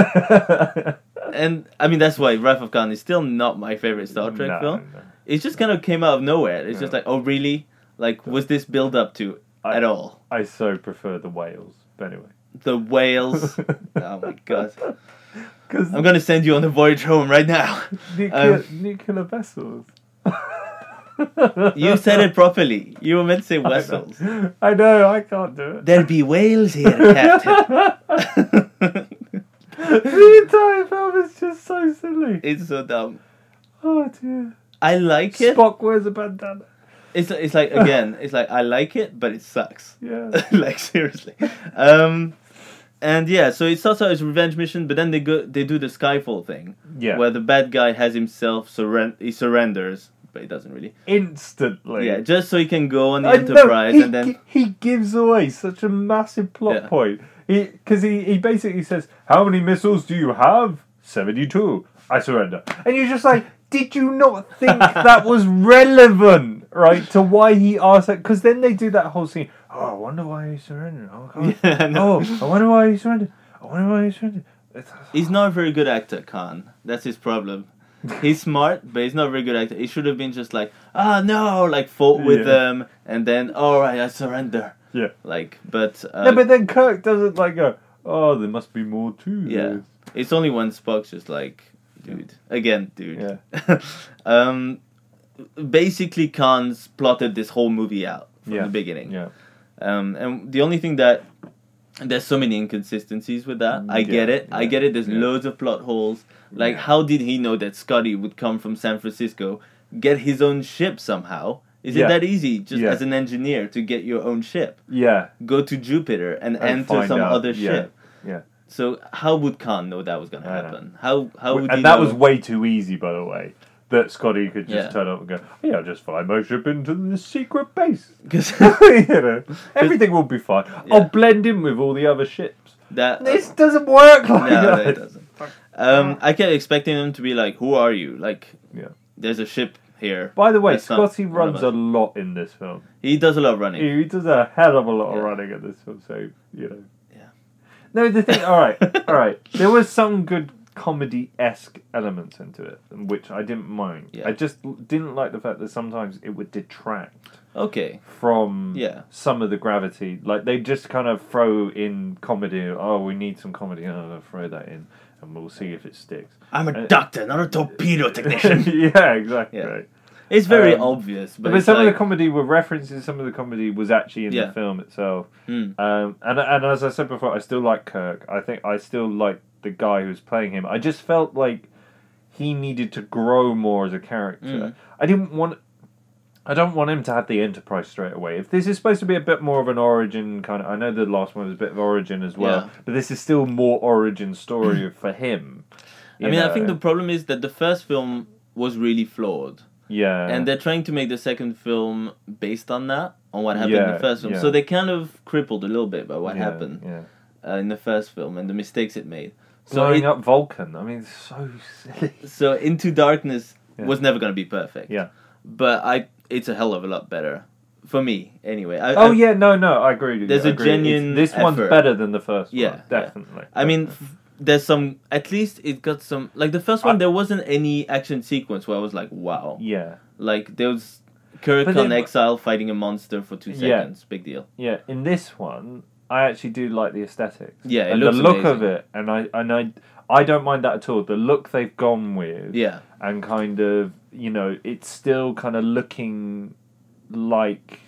And I mean, that's why Wrath of Khan is still not my favorite Star Trek No, film. no. It just kind of came out of nowhere. It's just Yeah. like, oh, really? Like, was this build up to I- at all? I so prefer the whales, but anyway. The whales. Oh my god. Because I'm gonna send you on the voyage home right now. nuclear, um, nuclear vessels. You said it properly. You were meant to say vessels. I know, I can't do it. There be whales here, Captain. The entire film is just so silly. It's so dumb. Oh dear. I like it. Spock wears a bandana. It's it's like again, it's like I like it, but it sucks. Yeah. Like seriously. Um, and yeah, so it starts out as a revenge mission, but then they go they do the Skyfall thing, Yeah. where the bad guy has himself surrender he surrenders, but he doesn't really. Instantly. Yeah, just so he can go on the I know, Enterprise he, and then gi- he gives away such a massive plot Yeah. point. He because he, he basically says, "How many missiles do you have? Seventy-two. I surrender." And you're just like, did you not think that was relevant? right, to why he asked that. Because then they do that whole scene. Oh, I wonder why he surrendered. Oh, God. Yeah, no. oh, I wonder why he surrendered. I wonder why he surrendered. It's, He's not a very good actor, Khan. That's his problem. He's smart, but he's not a very good actor. He should have been just like, ah, no, like fought with Yeah. them, and then, all right, I surrender. yeah. Like, but uh, No, but then Kirk doesn't like go, oh, there must be more to yeah, this. it's only when Spock's just like, dude, again, dude. Yeah. um, basically, Khan's plotted this whole movie out from Yeah. the beginning. Yeah. Um, and the only thing that there's so many inconsistencies with that. I get Yeah, it. I yeah, get it. There's yeah. loads of plot holes. Like, Yeah. how did he know that Scotty would come from San Francisco, get his own ship somehow? Is Yeah. it that easy, just Yeah. as an engineer, to get your own ship? Yeah. Go to Jupiter and, And enter find some out, other yeah, ship. Yeah. So how would Khan know that was going to I know. happen? How how would he And that know? was way too easy, by the way. That Scotty could just Yeah. turn up and go, oh, yeah, I'll just fly my ship into the secret base. 'Cause you know, everything will be fine. Yeah. I'll blend in with all the other ships. that This doesn't work like no, that. no, it doesn't. Um, I kept expecting him to be like, "Who are you?" Like, Yeah. there's a ship here. By the way, That's not Scotty one runs of a us. lot in this film. He does a lot of running. He, he does a hell of a lot Yeah. of running in this film, so, you know. Yeah. No, the thing, alright, alright. There was some good comedy-esque elements into it, which I didn't mind. Yeah. I just didn't like the fact that sometimes it would detract Okay. from Yeah. some of the gravity. Like, they just kind of throw in comedy. Oh, we need some comedy. Oh, I'll throw that in, and we'll see if it sticks. I'm a Uh, doctor, not a torpedo technician. yeah, exactly. Yeah. It's very Um, obvious, but, But, it's some like, of the comedy were references. Some of the comedy was actually in Yeah. the film itself. Mm. Um, and and as I said before, I still like Kirk. I think I still like the guy who was playing him. I just felt like he needed to grow more as a character. Mm. I didn't want. I don't want him to have the Enterprise straight away. If this is supposed to be a bit more of an origin kind of, I know the last one was a bit of origin as well, Yeah. but this is still more origin story for him. I you mean, I think know? the problem is that the first film was really flawed, yeah, and they're trying to make the second film based on that, on what happened in Yeah, the first film. yeah. So they kind of crippled a little bit by what yeah, happened Yeah. uh, in the first film and the mistakes it made. So Blowing it, up Vulcan. I mean, it's so silly. so Into Darkness Yeah. was never going to be perfect. Yeah. But I, it's a hell of a lot better for me, anyway. I, Oh I, yeah, no, no, I agree. With There's you. I a agree. genuine It's- This one's effort. better than the first Yeah, one. yeah. Definitely. I mean, definitely. f- there's some. At least it got some. Like the first one, I- there wasn't any action sequence where I was like, "Wow!" yeah, Like there was Kirk But on then- exile fighting a monster for two Yeah. seconds. Big deal. yeah. In this one, I actually do like the aesthetics. Yeah, it and looks the look amazing. of it, and I and I I don't mind that at all. The look they've gone with, Yeah, and kind of, you know, it's still kind of looking like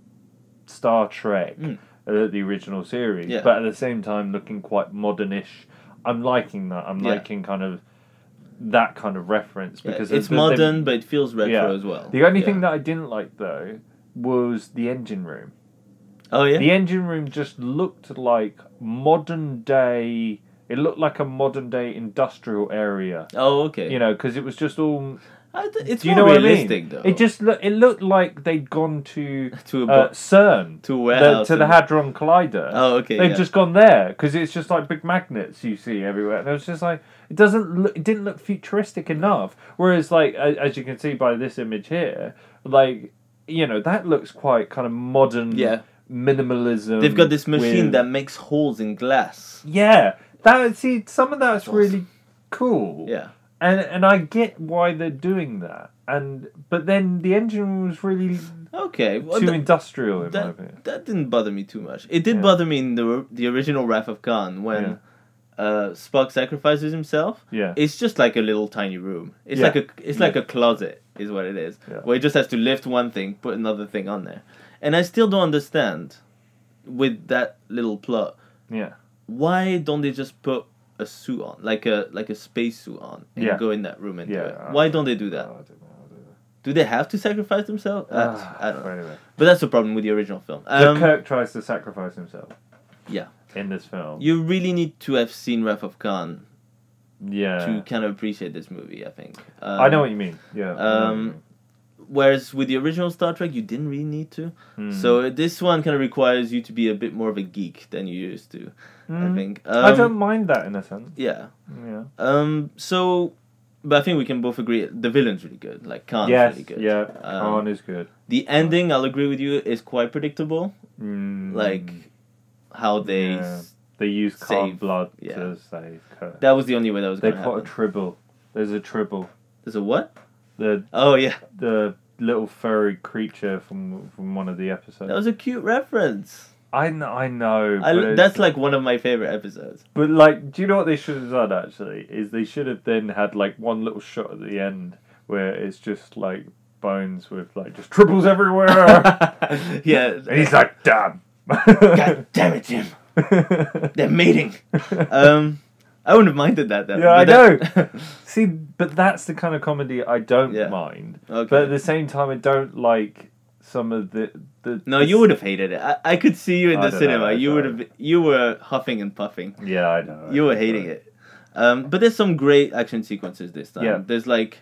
Star Trek, Mm. uh, the original series, Yeah. but at the same time looking quite modernish. I'm liking that. I'm Yeah. liking kind of that kind of reference yeah. because it's the- the- modern, but it feels retro Yeah. as well. The only Yeah. thing that I didn't like though was the engine room. Oh yeah. The engine room just looked like modern day. It looked like a modern day industrial area. oh okay. You know, because it was just all. I th- it's Do you more know realistic what I mean? though. It just look, it looked like they'd gone to to a uh, bo- CERN, to a the, warehouse. to the and- Hadron Collider. Oh okay. They've yeah. just gone there because it's just like big magnets you see everywhere, and it was just like it doesn't look, it didn't look futuristic enough. Whereas, like a- as you can see by this image here, like you know that looks quite kind of modern. Yeah. Minimalism. They've got this machine with- that makes holes in glass. yeah, that see some of that's really cool. Yeah. and and I get why they're doing that, and but then the engine was really Okay. Well, too that- industrial in my that, opinion. that didn't bother me too much. It did Yeah. bother me in the the original Wrath of Khan when uh, Spock sacrifices himself. Yeah. It's just like a little tiny room. It's Yeah. like a it's like a closet is what it is. Yeah. Where he just has to lift one thing, put another thing on there. And I still don't understand with that little plot, Yeah, why don't they just put a suit on, like a like a space suit on, and Yeah. go in that room and do Yeah, it? uh, Why don't they do that? Oh, I don't know, I don't know. Do they have to sacrifice themselves? That's- Ah, I don't know. Anyway. But that's the problem with the original film. So Um, Kirk tries to sacrifice himself yeah. in this film. You really need to have seen Wrath of Khan yeah, to kind of appreciate this movie, I think. Um, I know what you mean. Yeah. I know what you Um, mean. whereas with the original Star Trek, you didn't really need to. Hmm. So this one kind of requires you to be a bit more of a geek than you used to, I Hmm. think. I Um, don't mind that in a sense. Yeah. Yeah. Um, so but I think we can both agree the villain's really good. Like Khan's yes, really good. yeah, Um, Khan is good. The ending, I'll agree with you, is quite predictable. Mm, Like how they. yeah. s- They use Khan save- blood yeah. to save Kurt. That was the only way that was They going to put happen. a tribble. There's a tribble. There's a what? The Oh yeah, the little furry creature from from one of the episodes. that was a cute reference. I know, I know. I, but it's- that's like one of my favorite episodes. But like, do you know what they should have done? Actually, is they should have then had like one little shot at the end where it's just like Bones with like just tribbles everywhere, Yeah. and he's like, "Damn, God damn it, Jim! They're mating. Um, I wouldn't have minded that though. Yeah, I But that- know. See, but that's the kind of comedy I don't Yeah. mind. Okay. But at the same time, I don't like some of the the. No, you would have hated it. I, I could see you in I the don't cinema. know, you would sorry. have. You were huffing and puffing. Yeah, I know. You were hating it. Um, but there's some great action sequences this time. Yeah. There's like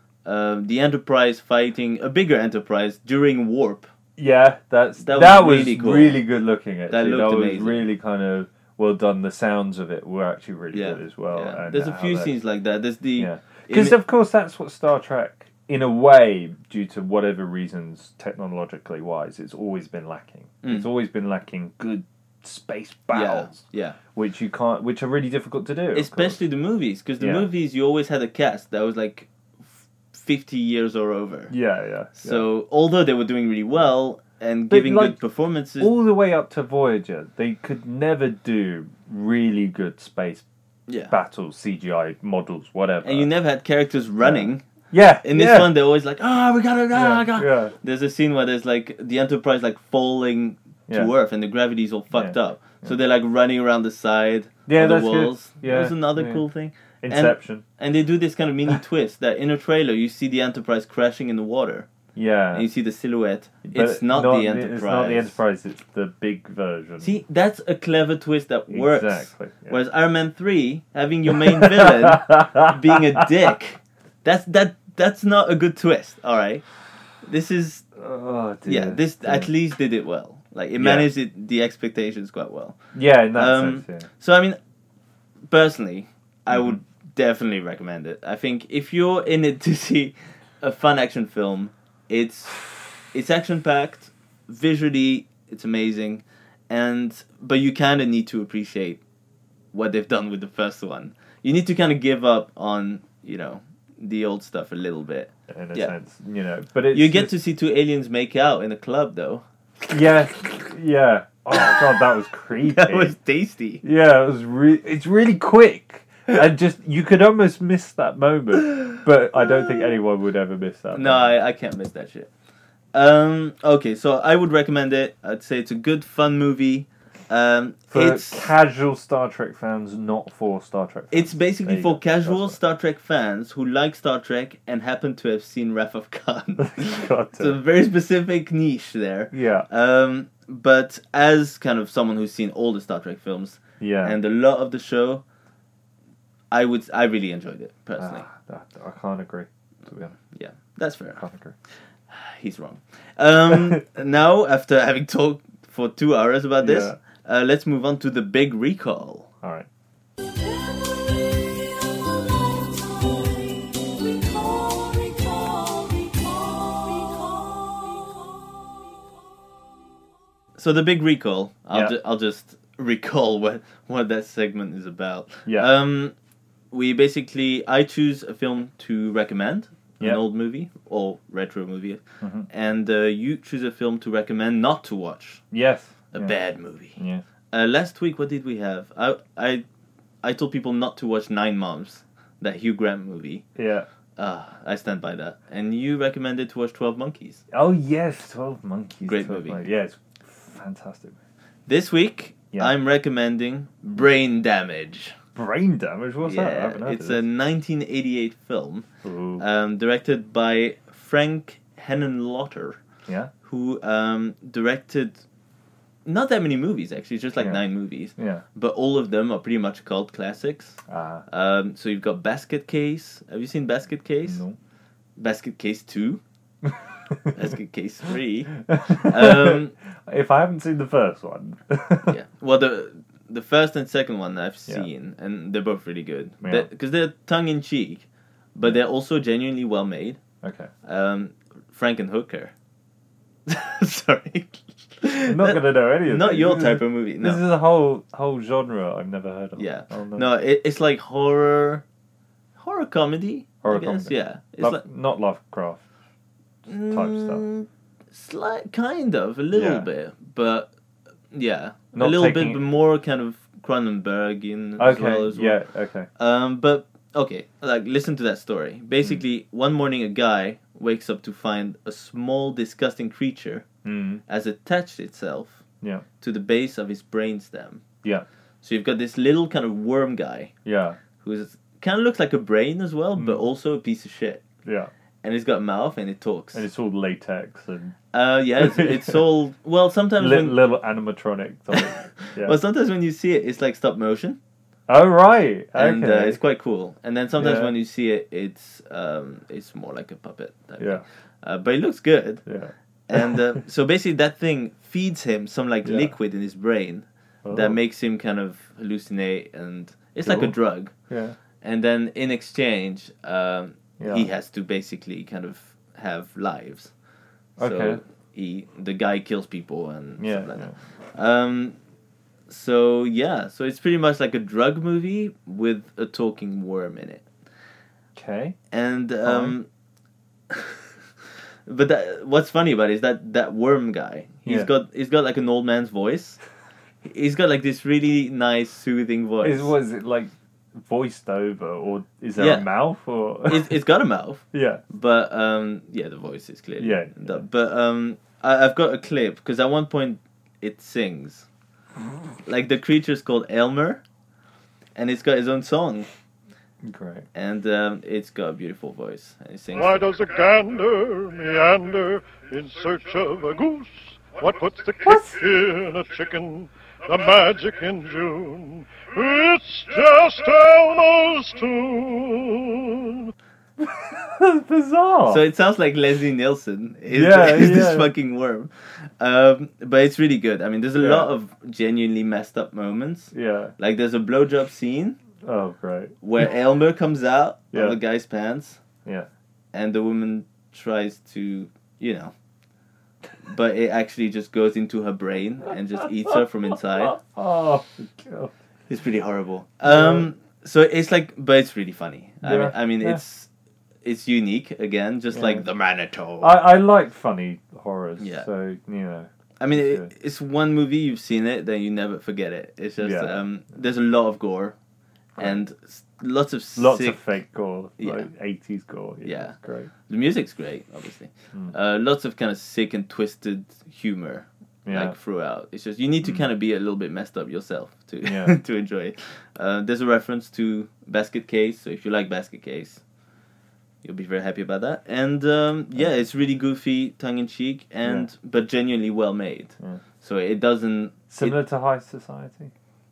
um, the Enterprise fighting a bigger Enterprise during warp. Yeah, that's That that, was was, really really, cool. good looking. Actually, That looked was amazing. really kind of well done. The sounds of it were actually really Yeah, good as well. yeah. And There's a how few they- scenes like that. There's the Yeah, because in- of course that's what Star Trek, in a way, due to whatever reasons, technologically wise, it's always been lacking. Mm. It's always been lacking good space yeah, battles, yeah. which you can't, which are really difficult to do. of course. Especially the movies, because the Yeah. movies you always had a cast that was like f- fifty years or over. Yeah, yeah. yeah. So although they were doing really well and But, giving like, good performances, all the way up to Voyager, they could never do really good space yeah. battles, C G I models, whatever. And you never had characters running. yeah, In this yeah. one, they're always like, "Ah, we gotta go!" yeah, go." yeah. There's a scene where there's like the Enterprise like falling to Yeah. Earth and the gravity's all fucked Yeah. up. So they're like running around the side Yeah, of the that's good. walls. Yeah, That was another yeah. cool thing. Inception. And they do this kind of mini twist that in a trailer you see the Enterprise crashing in the water Yeah. and you see the silhouette. But it's not, the Enterprise. It's not the Enterprise. It's the big version. See, that's a clever twist that works. Exactly. yeah. Whereas Iron Man three, having your main villain being a dick, that's that that's not a good twist. All right, this is Oh, dear, yeah. This dear. at least did it well. Like it Yeah. managed it, the expectations quite well. Yeah, in that Um, sense, yeah. So I mean, personally, I Mm-hmm. would definitely recommend it. I think if you're in it to see a fun action film, it's it's action packed, visually it's amazing, and but you kind of need to appreciate what they've done with the first one. You need to kind of give up on you know the old stuff a little bit. In a yeah. sense, you know. But it's You get to just- see two aliens make out in a club though. Yeah, yeah. Oh god, that was creepy. That was tasty. Yeah, it was. Re- it's really quick, and just you could almost miss that moment. But I don't think anyone would ever miss that. No, moment. I, I can't miss that shit. Um, okay, so I would recommend it. I'd say it's a good, fun movie. Um, For it's casual Star Trek fans, not for Star Trek fans. it's basically There you for go. casual That's Star Trek fans who like Star Trek and happen to have seen Wrath of Khan. what- Got It's a it. very specific niche there. Yeah, Um, but as kind of someone who's seen all the Star Trek films yeah. and a lot of the show, I would I really enjoyed it personally. Ah, I, I can't agree. To be honest, Yeah, that's fair. I can't agree. He's wrong. Um, now, after having talked for two hours about this, Yeah. uh, let's move on to the big recall. All right. So the big recall. I'll Yeah. ju- I'll just recall what what that segment is about. Yeah. Um, we basically I choose a film to recommend, Yeah. an old movie or retro movie, Mhm. and uh, you choose a film to recommend not to watch, Yes. a yeah. bad movie. Yeah. Uh, last week, what did we have? I I I told people not to watch Nine Moms, that Hugh Grant movie. Yeah. Uh, I stand by that. And you recommended to watch Twelve Monkeys. Oh yes, Twelve Monkeys. Great twelve movie. Monkeys. Yeah, it's fantastic. This week, Yeah. I'm recommending Brain Damage. Brain damage. What's that? I yeah, haven't heard it's of a nineteen eighty-eight film, this. Ooh. um, directed by Frank Henenlotter, yeah. who um, directed not that many movies actually, just like Yeah. nine movies, Yeah. but all of them are pretty much cult classics. Ah. Um, so you've got Basket Case. Have you seen Basket Case? No. Basket Case two. Basket Case three. Um, if I haven't seen the first one. yeah. Well, the the first and second one I've Yeah. seen, and they're both really good. Yeah. Because they're tongue in cheek, but they're also genuinely well made. Okay. Um, Frankenhooker. Sorry. I'm not gonna know any of Not these. your This type is- of movie. No. This is a whole whole genre I've never heard of. Yeah. Oh, no. No, it, it's like horror, horror comedy. Horror I guess. comedy. Yeah. It's Love- like not Lovecraft type stuff. mm, slight, kind of a little Yeah. bit, but yeah, Not a little taking- bit, but more kind of Cronenbergian as Okay. well as well. yeah. Okay. Um, but okay, like listen to that story. Basically, Hmm. one morning a guy wakes up to find a small, disgusting creature Mm. has attached itself Yeah. to the base of his brainstem. Yeah. So you've got this little kind of worm guy Yeah. who's kind of looks like a brain as well, but Mm. also a piece of shit. Yeah. And he's got a mouth and it talks. And it's all latex and Uh, yeah, it's, it's all well. Sometimes li- when little animatronic. Type. Yeah. well, sometimes when you see it, it's like stop motion, Oh right. Okay. and uh, it's quite cool. And then sometimes Yeah. when you see it, it's um, it's more like a puppet. Type Yeah. thing. Uh, but it looks good. Yeah. And uh, so basically, that thing feeds him some like Yeah. liquid in his brain Oh. that makes him kind of hallucinate, and it's like a Cool. drug. Yeah. And then in exchange, um, Yeah. he has to basically kind of have lives. Okay. So he, the guy kills people and Yeah. stuff like yeah. that. Um, so yeah, so it's pretty much like a drug movie with a talking worm in it. Okay. And um, but that, what's funny about it is that that worm guy, he's Yeah. got he's got like an old man's voice. He's got like this really nice, soothing voice. Is was it like voiced over, or is there Yeah. a mouth, or it's, it's got a mouth. yeah, But um, yeah, the voice is clearly Yeah, done. yeah. But um, I, I've got a clip because at one point it sings, like the creature's called Elmer, and it's got his own song, great. and um, it's got a beautiful voice, and it sings. Why does a gander meander in search of a goose? What puts the kick in a chicken? The magic in June. It's just Elmo's tune. That's bizarre. So it sounds like Leslie Nielsen is, Yeah, is this yeah. fucking worm, um, but it's really good. I mean, there's a Yeah. lot of genuinely messed up moments. yeah. Like there's a blowjob scene Oh, great. where Elmer comes out Yeah. of the guy's pants. Yeah. And the woman tries to, you know, but it actually just goes into her brain and just eats her from inside. Oh, God. It's pretty horrible. Um, so it's like, but it's really funny. I Yeah, mean, I mean, yeah. it's it's unique again, just Yeah. like the Manitou. I, I like funny horrors. Yeah. So you know. I mean, Yeah. it, it's one movie you've seen it, then you never forget it. It's just Yeah. um, there's a lot of gore, and s- lots of Lots sick. of fake gore, Yeah. like eighties gore. Yeah, Yeah. it's great. The music's great, obviously. Mm. Uh, lots of kind of sick and twisted humor, Yeah. like throughout. It's just you need to kind of be a little bit messed up yourself to Yeah. to enjoy it. Uh, there's a reference to Basket Case, so if you like Basket Case, you'll be very happy about that. And um, yeah, it's really goofy, tongue in cheek, and but genuinely well made. Yeah. So it doesn't. Similar to High Society.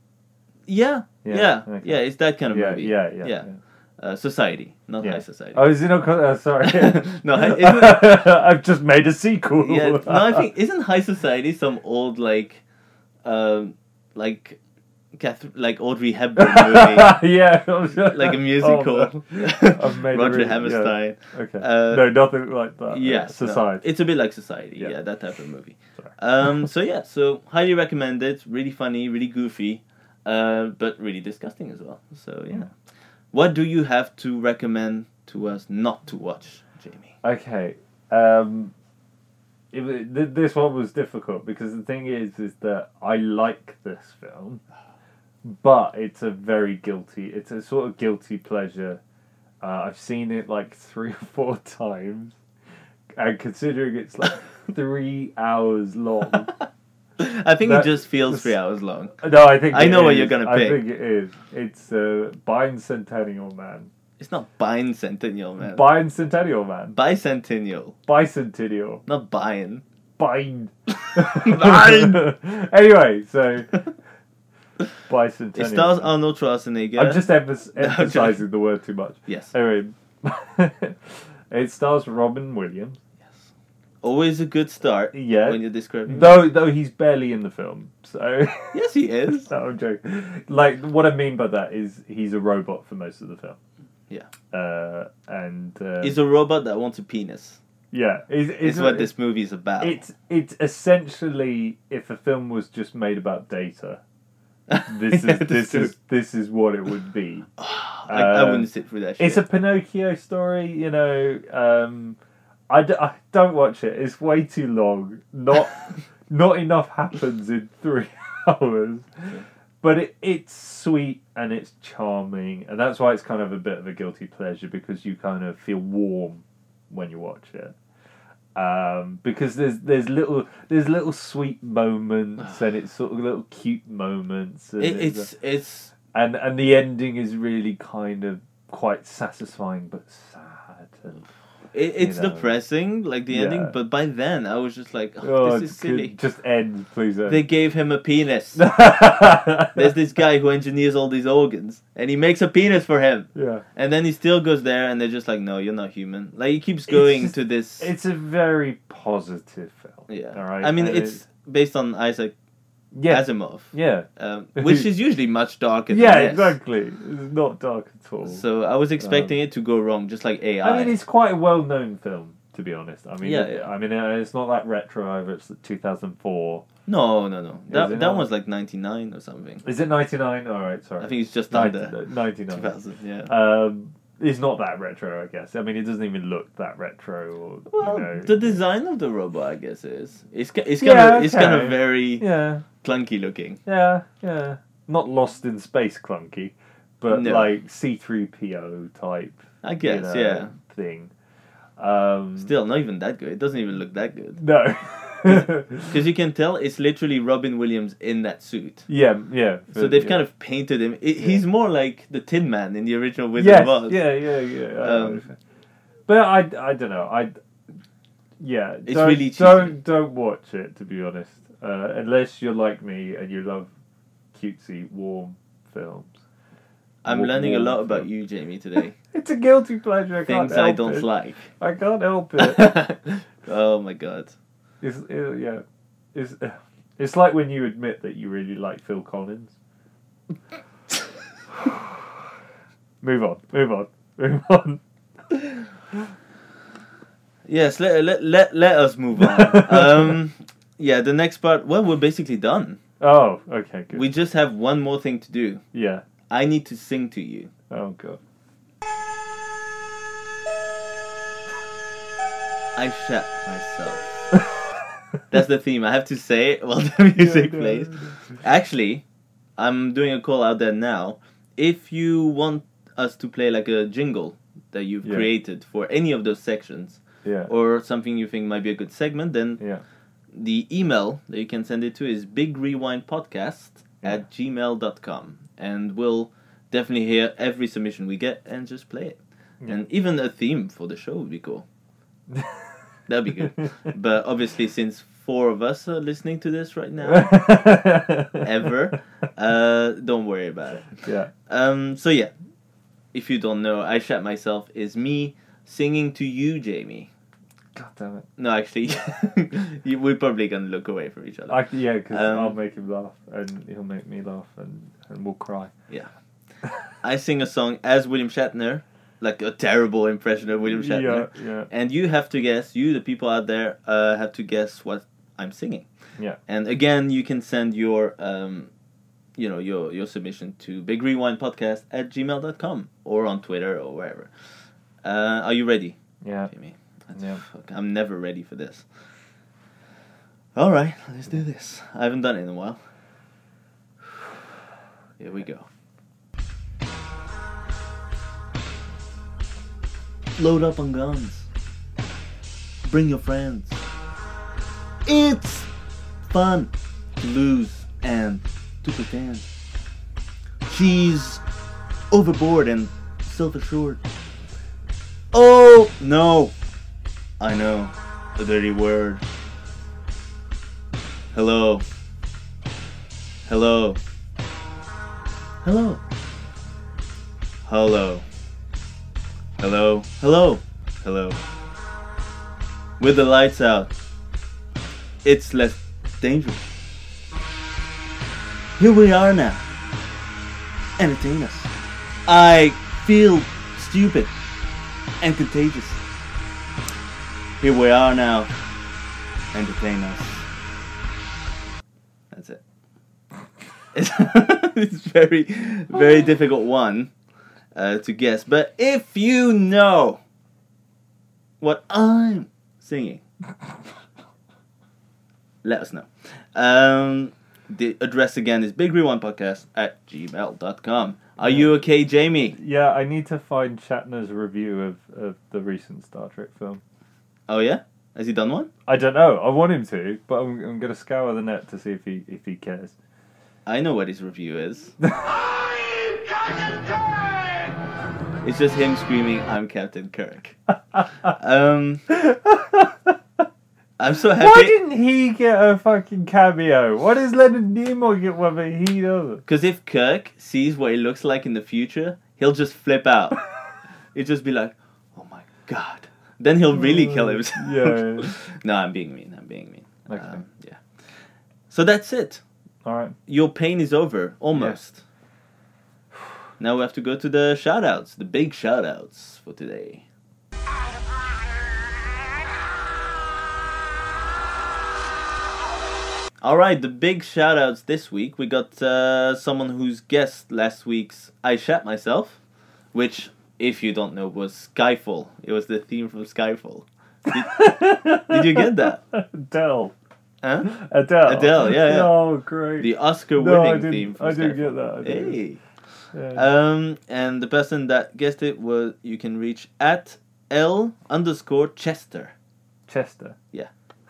Yeah, Yeah, yeah, yeah. okay. It's that kind of Yeah, movie. yeah, yeah, yeah. yeah. Uh, society, not Yeah. High Society. Oh, is it not? Uh, sorry. No, hi- isn't I've just made a sequel. Yeah, no, I think isn't High Society some old like, um, like, Cath- like Audrey Hepburn movie, yeah, like a musical. Oh, I've made a Roger really- Hammerstein. yeah. Okay. Uh, no, nothing like that. Yes, no, Society. it's a bit like Society. Yeah, Yeah. that type of movie. Sorry. Um, so yeah, so highly recommended. Really funny, really goofy, uh, but really disgusting as well. So yeah, what do you have to recommend to us not to watch, Jamie? Okay. Um, it, wa- th- this one was difficult because the thing is, is that I like this film, but it's a very guilty. It's a sort of guilty pleasure. Uh, I've seen it like three or four times, and considering it's like three hours long. I think That- it just feels three hours long. No, I think I it know what is. you're gonna I pick. think it is. It's uh, Bicentennial Man. It's not bicentennial, man. Bicentennial Man. Bicentennial, Bicentennial. not buying. Bine. Bine. Anyway, so Bicentennial. It stars Man. Arnold Schwarzenegger. I'm just emph- No, emphasizing the word too much. Yes. Anyway, it stars Robin Williams. Always a good start. Yeah. When you're describing. Though, though he's barely in the film, so. Yes, he is. No, I'm joking. Like, what I mean by that is he's a robot for most of the film. Yeah. Uh, and uh, He's a robot that wants a penis. yeah, it's, it's It's what this movie is about. It's it's essentially if a film was just made about Data. This is Yeah, this this is this is what it would be. I, I Um, wouldn't sit through that shit. It's a Pinocchio story, you know. Um, I, d- I don't watch it. It's way too long. Not not enough happens in three hours. But it, it's sweet and it's charming, and that's why it's kind of a bit of a guilty pleasure, because you kind of feel warm when you watch it. Um, because there's there's little there's little sweet moments and it's sort of little cute moments. And It, it's it's and and the ending is really kind of quite satisfying but sad. And, it, it's you know. depressing, like the ending. Yeah. But by then, I was just like, oh, oh, this is could silly. just end, please. End. They gave him a penis. There's this guy who engineers all these organs, and he makes a penis for him. yeah, And then he still goes there, and they're just like, no, you're not human. Like, he keeps going just- to this. it's a very positive film. Yeah. all right. I mean, And it's it- based on Isaac yeah, Asimov, yeah, um, which is usually much darker yeah, than this. exactly. It's not dark at all. So I was expecting it to go wrong, just like A I. I mean, it's quite a well-known film, to be honest. I mean, Yeah, it- yeah. I mean, uh, it's not that retro either. It's two thousand four. No, no, no. That it that not? was like ninety-nine or something. Is it ninety-nine? All right, sorry. I think it's just ninety, under ninety-nine. two thousand, yeah. Um, it's not that retro, I guess. I mean, it doesn't even look that retro. Or Well, you know, the design of the robot, I guess, is it's ki- it's Yeah, kind of it's kind okay. of very yeah, clunky looking. yeah, yeah. Not Lost in Space clunky, but No. like C three P O type. I guess, you know, yeah. Thing. Um, Still, not even that good. It doesn't even look that good. no. Because you can tell it's literally Robin Williams in that suit. yeah, yeah. So they've yeah. kind of painted him. It, Yeah. He's more like the Tin Man in the original Wizard yes, of Oz. yeah, yeah, yeah. I know what Um, you're saying. But I, I don't know. I, yeah, It's don't, really cheesy. don't don't watch it, to be honest. Uh, unless you're like me and you love cutesy, warm films. I'm Wa- learning a warm lot about film. you, Jamie, today. It's a guilty pleasure. I can't Things I help don't it. like. I can't help it. Oh my god. It's uh, yeah. It's uh, it's like when you admit that you really like Phil Collins. Move on. Move on. Move on. Yes, let, let, let, let us move on. um, yeah, the next part, well, we're basically done. Oh, okay, good. We just have one more thing to do. yeah. I need to sing to you. Oh god. I shat myself. That's the theme. I have to say it while the music Yeah, no, plays. no. Actually, I'm doing a call out there now. If you want us to play like a jingle that you've Yeah. created for any of those sections, Yeah. or something you think might be a good segment, then Yeah. the email that you can send it to is bigrewindpodcast at gmail dot com. And we'll definitely hear every submission we get and just play it. And even a theme for the show would be cool. That'd be good. But obviously, since four of us are listening to this right now, ever, uh, don't worry about it. Yeah. Um, so yeah, if you don't know, I Shat Myself is me singing to you, Jamie. God damn it. No, actually, you, we're probably gonna look away from each other. I, yeah, because Um, I'll make him laugh and he'll make me laugh and, and we'll cry. Yeah, I sing a song as William Shatner, like a terrible impression of William Shatner, Yeah, yeah. and you have to guess. You, the people out there, uh, have to guess what I'm singing. Yeah. And again, you can send your, um, you know, your your submission to bigrewindpodcast at gmail dot com or on Twitter or wherever. Uh, are you ready, Yeah. Jamie? Yeah. Fuck, I'm never ready for this. All right, let's do this. I haven't done it in a while. Here we go. Load up on guns. Bring your friends. It's fun to lose and to pretend. She's overboard and self-assured. Oh, no. I know. A dirty word. Hello. Hello. Hello. Hello. Hello. Hello. Hello. With the lights out, it's less dangerous. Here we are now. Entertain us. I feel stupid and contagious. Here we are now. Entertain us. That's it. It's, it's very, very difficult one uh, to guess. But if you know what I'm singing, let us know. Um, the address again is big rewind podcast at gmail dot com. Are you okay, Jamie? Yeah, I need to find Shatner's review of, of the recent Star Trek film. Oh yeah? Has he done one? I don't know. I want him to, but I'm, I'm going to scour the net to see if he if he cares. I know what his review is. It's just him screaming, "I'm Captain Kirk." um, I'm so happy. Why didn't he get a fucking cameo? Why does Leonard Nimoy get one but he doesn't? Because if Kirk sees what he looks like in the future, he'll just flip out. He'll just be like, "Oh my god." Then he'll really kill himself. Yeah, yeah. No, I'm being mean. I'm being mean. Okay. Um, yeah. So that's it. All right. Your pain is over. Almost. Yeah. Now we have to go to the shout-outs. The big shout-outs for today. Alright, the big shout-outs this week. We got uh, someone who's guessed last week's I Shat Myself, which, if you don't know, was Skyfall. It was the theme from Skyfall. Did, did you get that? Adele. Huh? Adele. Adele, yeah, yeah. Oh, great. The Oscar-winning No, I didn't- theme from I Skyfall. didn't get that, I didn't. Hey. Yeah. Um, and the person that guessed it was, you can reach at L underscore Chester. Chester. Yeah.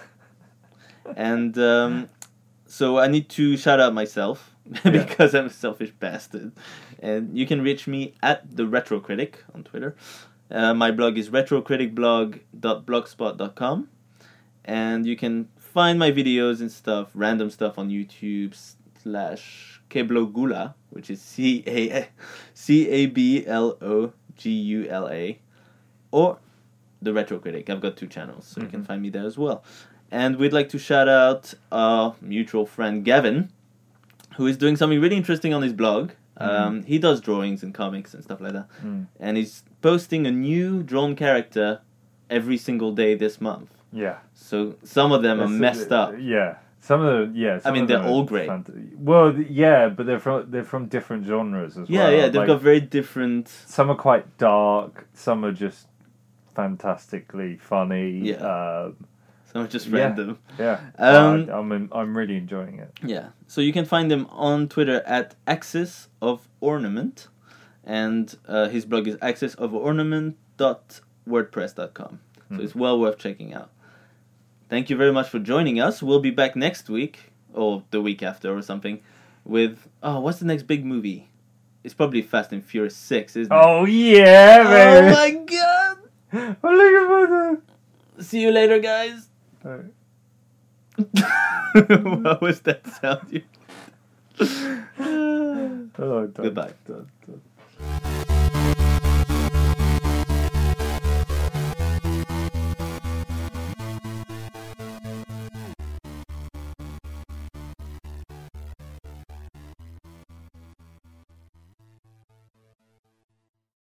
And um, so I need to shout out myself because I'm a selfish bastard. And you can reach me at the Retro Critic on Twitter. Uh, my blog is retrocriticblog dot blogspot dot com. And you can find my videos and stuff, random stuff on YouTube slash Keblogula, which is C A C A B L O G U L A, or the Retro Critic. I've got two channels, so mm-hmm. you can find me there as well. And we'd like to shout out our mutual friend Gavin, who is doing something really interesting on his blog. Mm-hmm. Um, he does drawings and comics and stuff like that. Mm. And he's posting a new drawn character every single day this month. Yeah. So some of them That's are messed a, up. Yeah. Some of the yeah. I mean, they're all great. Fant- well, yeah, but they're from they're from different genres as yeah, well. Yeah, yeah. They've like, got very different. Some are quite dark. Some are just fantastically funny. Yeah. Um, some are just yeah, random. Yeah. Um, uh, I'm I'm really enjoying it. Yeah. So you can find him on Twitter at Axis of Ornament, and uh, his blog is axis of ornament dot wordpress dot com. So mm. it's well worth checking out. Thank you very much for joining us. We'll be back next week, or the week after or something, with... Oh, what's the next big movie? It's probably Fast and Furious six, isn't it? Oh, yeah, man! Oh, my God! I'm looking for that! See you later, guys! Right. What was that sound? You... oh, done, Goodbye. Done, done.